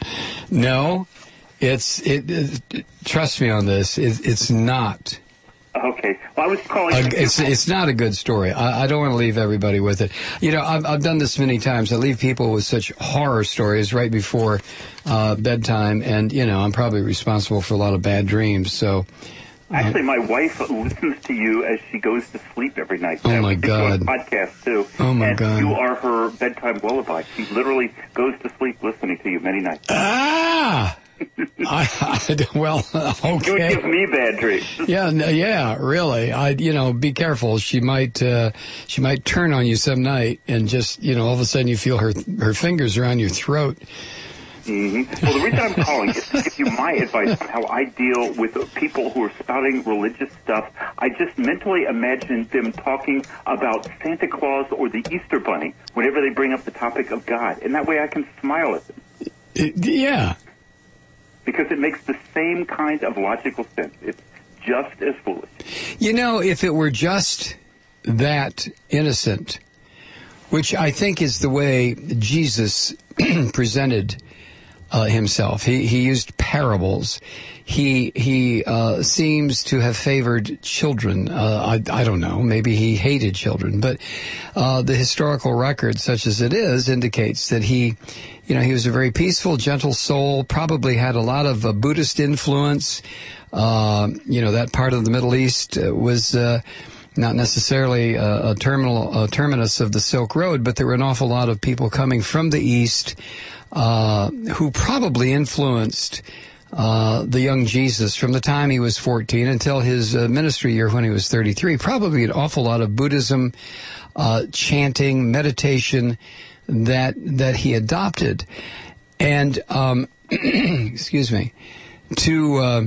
No, it's it. it trust me on this. It, it's not. Okay. Well, I was calling. Uh, it's it's not a good story. I, I don't want to leave everybody with it. You know, I've I've done this many times. I leave people with such horror stories right before uh, bedtime, and you know, I'm probably responsible for a lot of bad dreams. So. Actually, my wife listens to you as she goes to sleep every night. Oh, my God. Podcast, too. Oh, my and God. You are her bedtime lullaby. She literally goes to sleep listening to you many nights. Ah! I, I, well, okay. You would give me bad dreams. Yeah, no, yeah, really. I, you know, be careful. She might, uh, she might turn on you some night and just, you know, all of a sudden you feel her, her fingers around your throat. Mm-hmm. Well, the reason I'm calling is to give you my advice on how I deal with people who are spouting religious stuff. I just mentally imagine them talking about Santa Claus or the Easter Bunny whenever they bring up the topic of God. And that way I can smile at them. It, yeah. Because it makes the same kind of logical sense. It's just as foolish. You know, if it were just that innocent, which I think is the way Jesus presented Uh, himself. He he used parables. He he uh, seems to have favored children. Uh, I I don't know. Maybe he hated children, but uh, the historical record, such as it is, indicates that he, you know, he was a very peaceful, gentle soul. Probably had a lot of uh, Buddhist influence. Uh, you know, that part of the Middle East uh, was. Uh, Not necessarily a, a terminal a terminus of the Silk Road, but there were an awful lot of people coming from the East uh, who probably influenced uh, the young Jesus from the time he was fourteen until his uh, ministry year when he was thirty-three. Probably an awful lot of Buddhism, uh, chanting, meditation that that he adopted, and um, excuse me, to. Uh,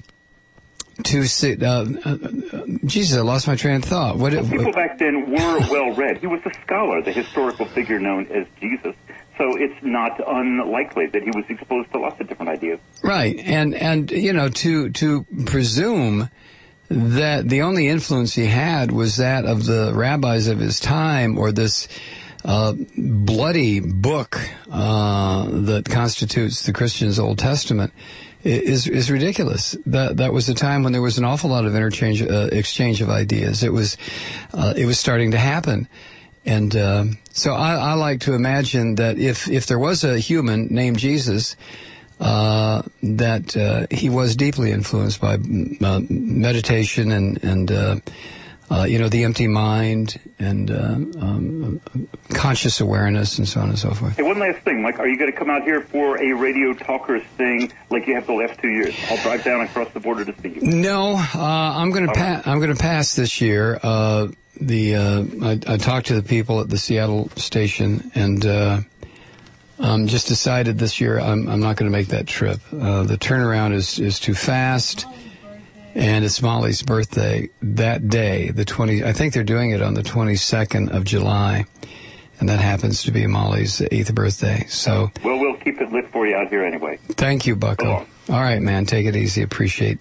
To sit, uh, uh, Jesus, I lost my train of thought. What? Well, people back then were well read. He was a scholar, the historical figure known as Jesus. So it's not unlikely that he was exposed to lots of different ideas. Right, and and you know, to to presume that the only influence he had was that of the rabbis of his time, or this uh, bloody book uh, that constitutes the Christian's Old Testament. Is is ridiculous. That that was a time when there was an awful lot of interchange, uh, exchange of ideas. It was, uh, it was starting to happen, and uh, so I, I like to imagine that if if there was a human named Jesus, uh, that uh, he was deeply influenced by uh, meditation and and uh, uh, you know, the empty mind and uh, um, conscious awareness and so on and so forth. Hey, one last thing, Mike. Are you going to come out here for a Radio Talkers thing like you have the last two years? I'll drive down across the border to see you. No, uh, I'm going to pa- I'm going to pass this year. Uh, the uh, I, I talked to the people at the Seattle station and uh, um, just decided this year I'm I'm not going to make that trip. Uh, the turnaround is is too fast. And it's Molly's birthday that day, the twenty. I think they're doing it on the twenty-second of July, and that happens to be Molly's eighth birthday. So, well, we'll keep it lit for you out here anyway. Thank you, Bucko. All right, man, take it easy. Appreciate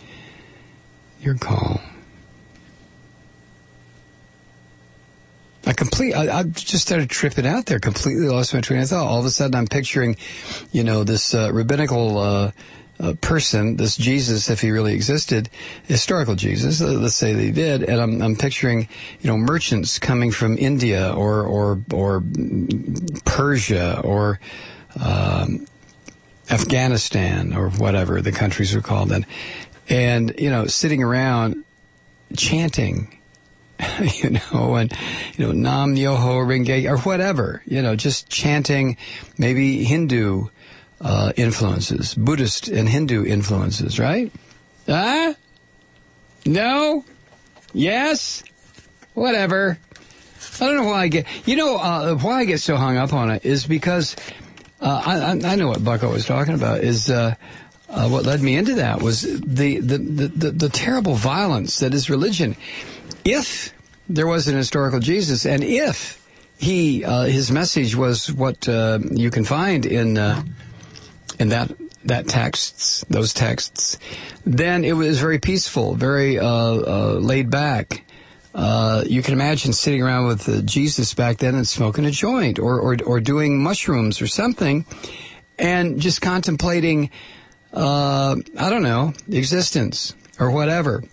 your call. I complete. I, I just started tripping out there. Completely lost my train of thought. All of a sudden, I'm picturing, you know, this uh, rabbinical. Uh, Uh, person, this Jesus, if he really existed, historical Jesus, uh, let's say that he did, and I'm, I'm picturing, you know, merchants coming from India or or or Persia or um, Afghanistan or whatever the countries were called then, and you know, sitting around chanting you know, and, you know, Nam Myoho Renge, or whatever, you know, just chanting maybe Hindu uh, influences, Buddhist and Hindu influences, right? Huh? No? Yes? Whatever. I don't know why I get, you know, uh, why I get so hung up on it is because uh, I, I know what Bucko was talking about, is uh, uh, what led me into that was the, the, the, the, the terrible violence that is religion. If there was an historical Jesus, and if he, uh, his message was what uh, you can find in uh, in that that texts, those texts, then it was very peaceful, very uh, uh, laid back. Uh, you can imagine sitting around with uh, Jesus back then and smoking a joint, or, or or doing mushrooms or something, and just contemplating, uh, I don't know, existence or whatever.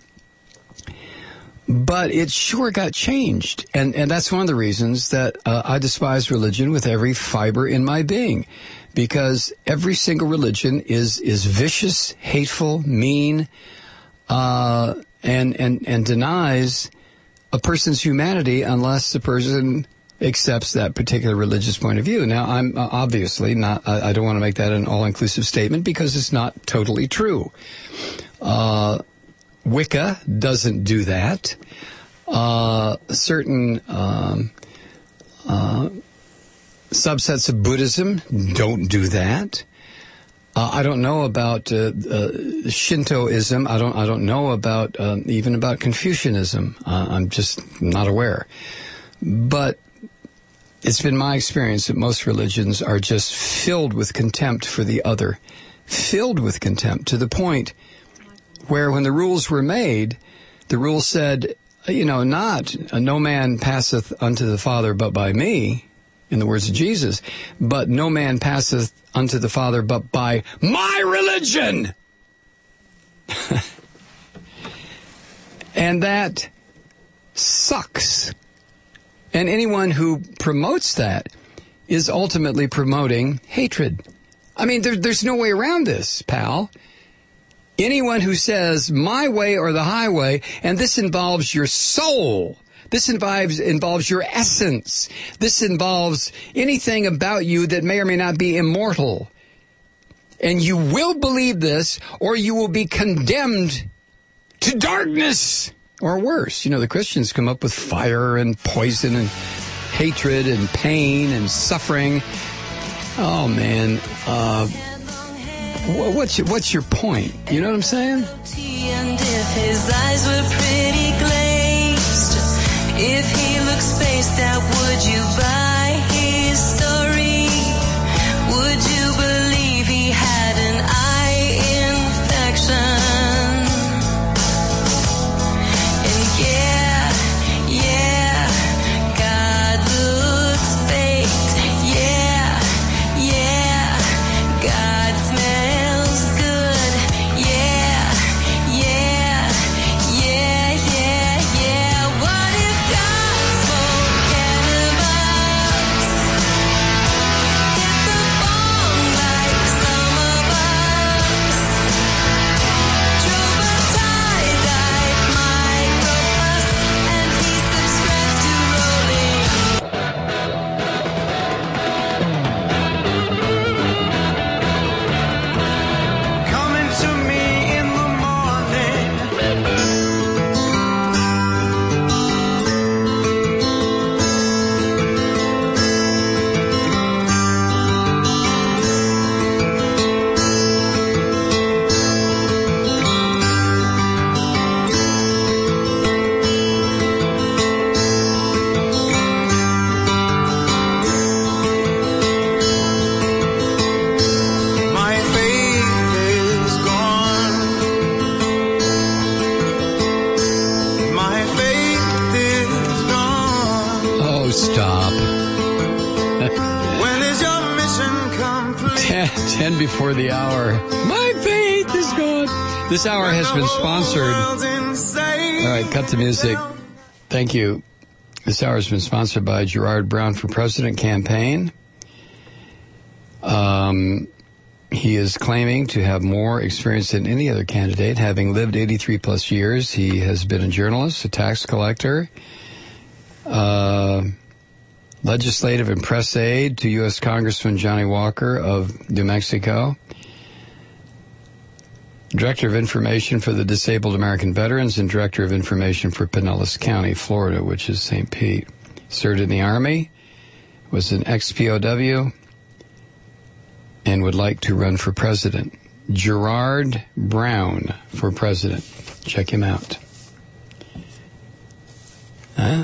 But it sure got changed, and and that's one of the reasons that uh, I despise religion with every fiber in my being, because every single religion is is vicious, hateful, mean, uh, and and and denies a person's humanity unless the person accepts that particular religious point of view. Now, I'm uh, obviously not, I, I don't want to make that an all-inclusive statement because it's not totally true. Uh, Wicca doesn't do that. Uh, certain um, uh, subsets of Buddhism don't do that. Uh, I don't know about uh, uh, Shintoism. I don't. I don't know about uh, even about Confucianism. Uh, I'm just not aware. But it's been my experience that most religions are just filled with contempt for the other, filled with contempt to the point where, when the rules were made, the rule said, you know, not uh, no man passeth unto the Father but by me, in the words of Jesus, but no man passeth unto the Father but by my religion. And that sucks. And anyone who promotes that is ultimately promoting hatred. I mean, there, there's no way around this, pal. Anyone who says my way or the highway, and this involves your soul, this involves involves your essence, this involves anything about you that may or may not be immortal, and you will believe this, or you will be condemned to darkness, or worse. You know, the Christians come up with fire and poison and hatred and pain and suffering. Oh man. Uh, What's your, what's your point? You know what I'm saying? And if his eyes were pretty glazed, if he looked spaced out, would you buy his story? Would you believe he had an eye infection? And yeah, yeah, God looks faked. Yeah, yeah, God smells good. Yeah, yeah, yeah, yeah, yeah. What if God smoked cannabis? Hit the bong like some of us. Drove a tie-dyed microbus, and he subscribes to Rolling. Coming to me in the morning. My faith is gone. My faith is gone. Oh, stop. When is your mission complete? ten, ten before the hour. My faith is gone. This hour has been sponsored. World's insane. All right, cut the music. Thank you. This hour has been sponsored by Gerard Brown for President campaign. Um, He is claiming to have more experience than any other candidate. Having lived eighty-three plus years, he has been a journalist, a tax collector, uh, legislative and press aide to U S Congressman Johnny Walker of New Mexico, Director of Information for the Disabled American Veterans, and Director of Information for Pinellas County, Florida, which is Saint Pete. Served in the Army, was an ex-P O W, and would like to run for president. Gerard Brown for president. Check him out. Huh?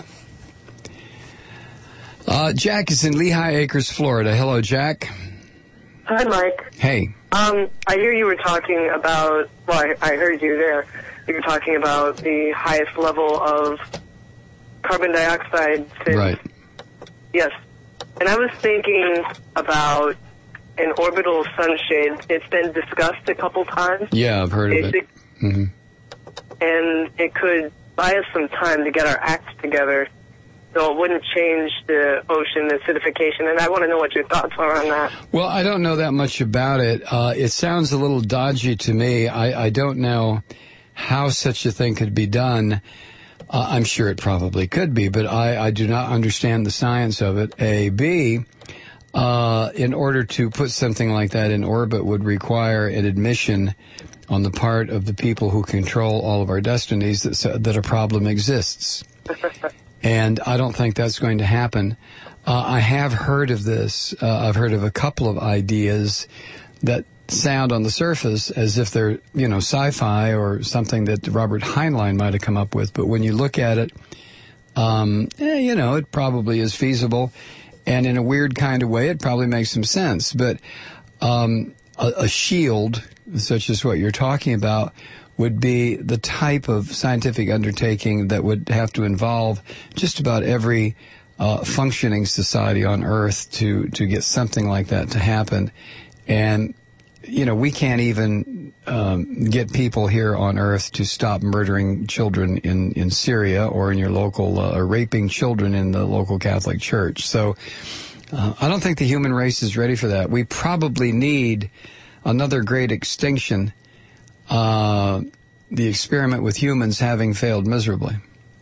Uh, Jack is in Lehigh Acres, Florida. Hello, Jack. Hi, Mike. Hey. Um, I hear you were talking about, well, I, I heard you there. You were talking about the highest level of carbon dioxide since... Right. Yes. And I was thinking about an orbital sunshade. It's been discussed a couple times. Yeah, I've heard of it. Mm-hmm. And it could buy us some time to get our acts together so it wouldn't change the ocean acidification. And I want to know what your thoughts are on that. Well, I don't know that much about it. Uh, it sounds a little dodgy to me. I, I don't know how such a thing could be done. Uh, I'm sure it probably could be, but I, I do not understand the science of it. A. B., uh, in order to put something like that in orbit would require an admission on the part of the people who control all of our destinies that, that a problem exists. And I don't think that's going to happen. Uh, I have heard of this. Uh, I've heard of a couple of ideas that sound on the surface as if they're, you know, sci-fi or something that Robert Heinlein might have come up with. But when you look at it, um, eh, you know, it probably is feasible. And in a weird kind of way, it probably makes some sense. But um, a, a shield, such as what you're talking about, would be the type of scientific undertaking that would have to involve just about every uh, functioning society on Earth to, to get something like that to happen. And, you know, we can't even um, get people here on Earth to stop murdering children in, in Syria or in your local, uh, or raping children in the local Catholic Church. So uh, I don't think the human race is ready for that. We probably need another great extinction, uh, the experiment with humans having failed miserably.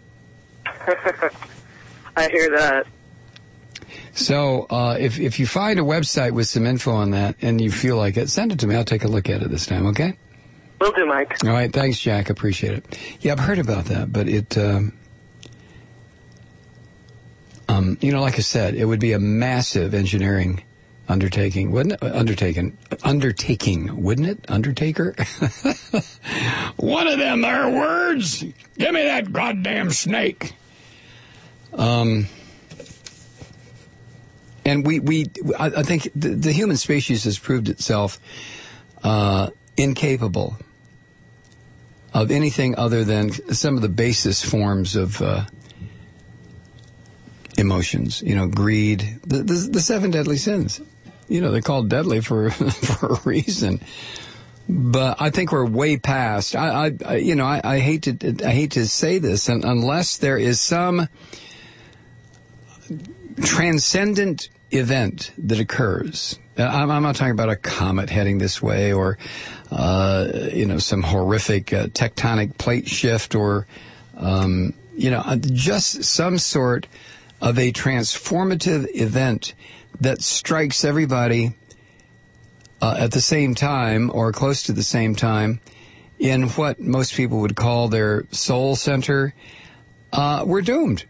I hear that. So uh, if if you find a website with some info on that and you feel like it, send it to me. I'll take a look at it this time, okay? Will do, Mike. All right. Thanks, Jack. Appreciate it. Yeah, I've heard about that, but it, um, um, you know, like I said, it would be a massive engineering undertaking, wouldn't it? Undertaking. Undertaking, wouldn't it? Undertaker? One of them there words. Give me that goddamn snake. Um... And we, we, I, I think the, the human species has proved itself uh, incapable of anything other than some of the basest forms of uh, emotions. You know, greed, the, the, the seven deadly sins. You know, they're called deadly for for a reason. But I think we're way past. I, I, I you know, I, I hate to I hate to say this, and unless there is some transcendent event that occurs. I'm, I'm not talking about a comet heading this way or, uh, you know, some horrific uh, tectonic plate shift or, um, you know, just some sort of a transformative event that strikes everybody uh, at the same time or close to the same time in what most people would call their soul center. Uh, we're doomed.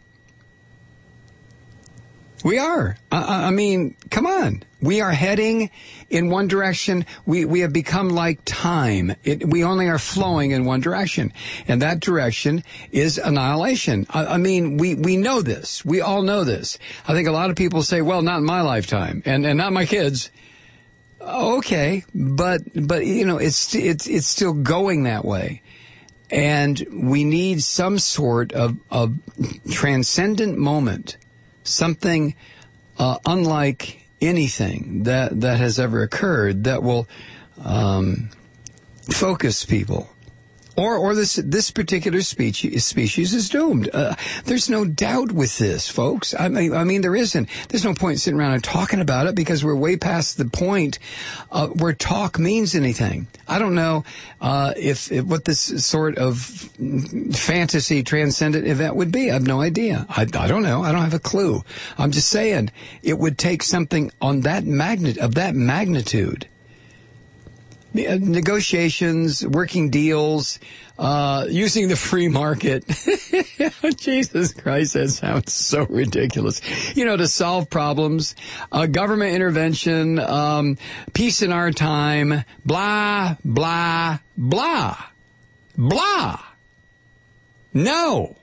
We are. I, I mean, come on. We are heading in one direction. We, we have become like time. It, we only are flowing in one direction. And that direction is annihilation. I, I mean, we, we know this. We all know this. I think a lot of people say, well, not in my lifetime and, and not my kids. Okay. But, but, you know, it's, it's, it's still going that way. And we need some sort of, of transcendent moment. Something uh, unlike anything that, that has ever occurred that will um, focus people Or, or this this particular species species is doomed. Uh, there's no doubt with this, folks. I mean, I mean, there isn't. There's no point sitting around and talking about it because we're way past the point uh, where talk means anything. I don't know uh, if, if what this sort of fantasy transcendent event would be. I have no idea. I, I don't know. I don't have a clue. I'm just saying it would take something on that magnet of that magnitude. Negotiations, working deals, uh, using the free market. Jesus Christ, that sounds so ridiculous. You know, to solve problems, uh, government intervention, um, peace in our time, blah, blah, blah, blah. No.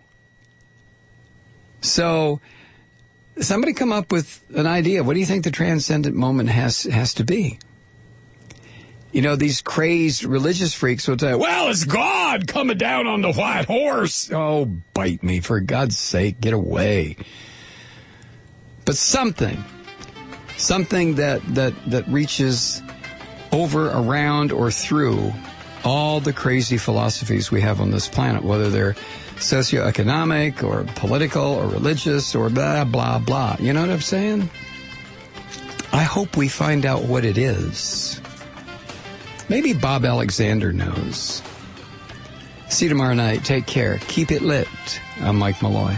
So, somebody come up with an idea. What do you think the transcendent moment has, has to be? You know, these crazed religious freaks will tell you, well, it's God coming down on the white horse. Oh, bite me, for God's sake, get away. But something, something that, that, that reaches over, around, or through all the crazy philosophies we have on this planet, whether they're socioeconomic or political or religious or blah, blah, blah. You know what I'm saying? I hope we find out what it is. Maybe Bob Alexander knows. See you tomorrow night. Take care. Keep it lit. I'm Mike Malloy.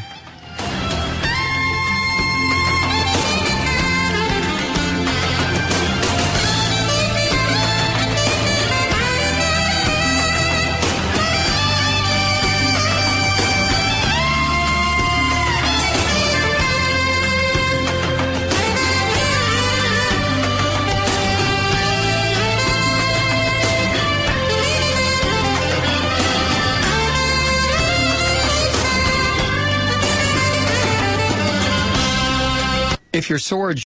If your sword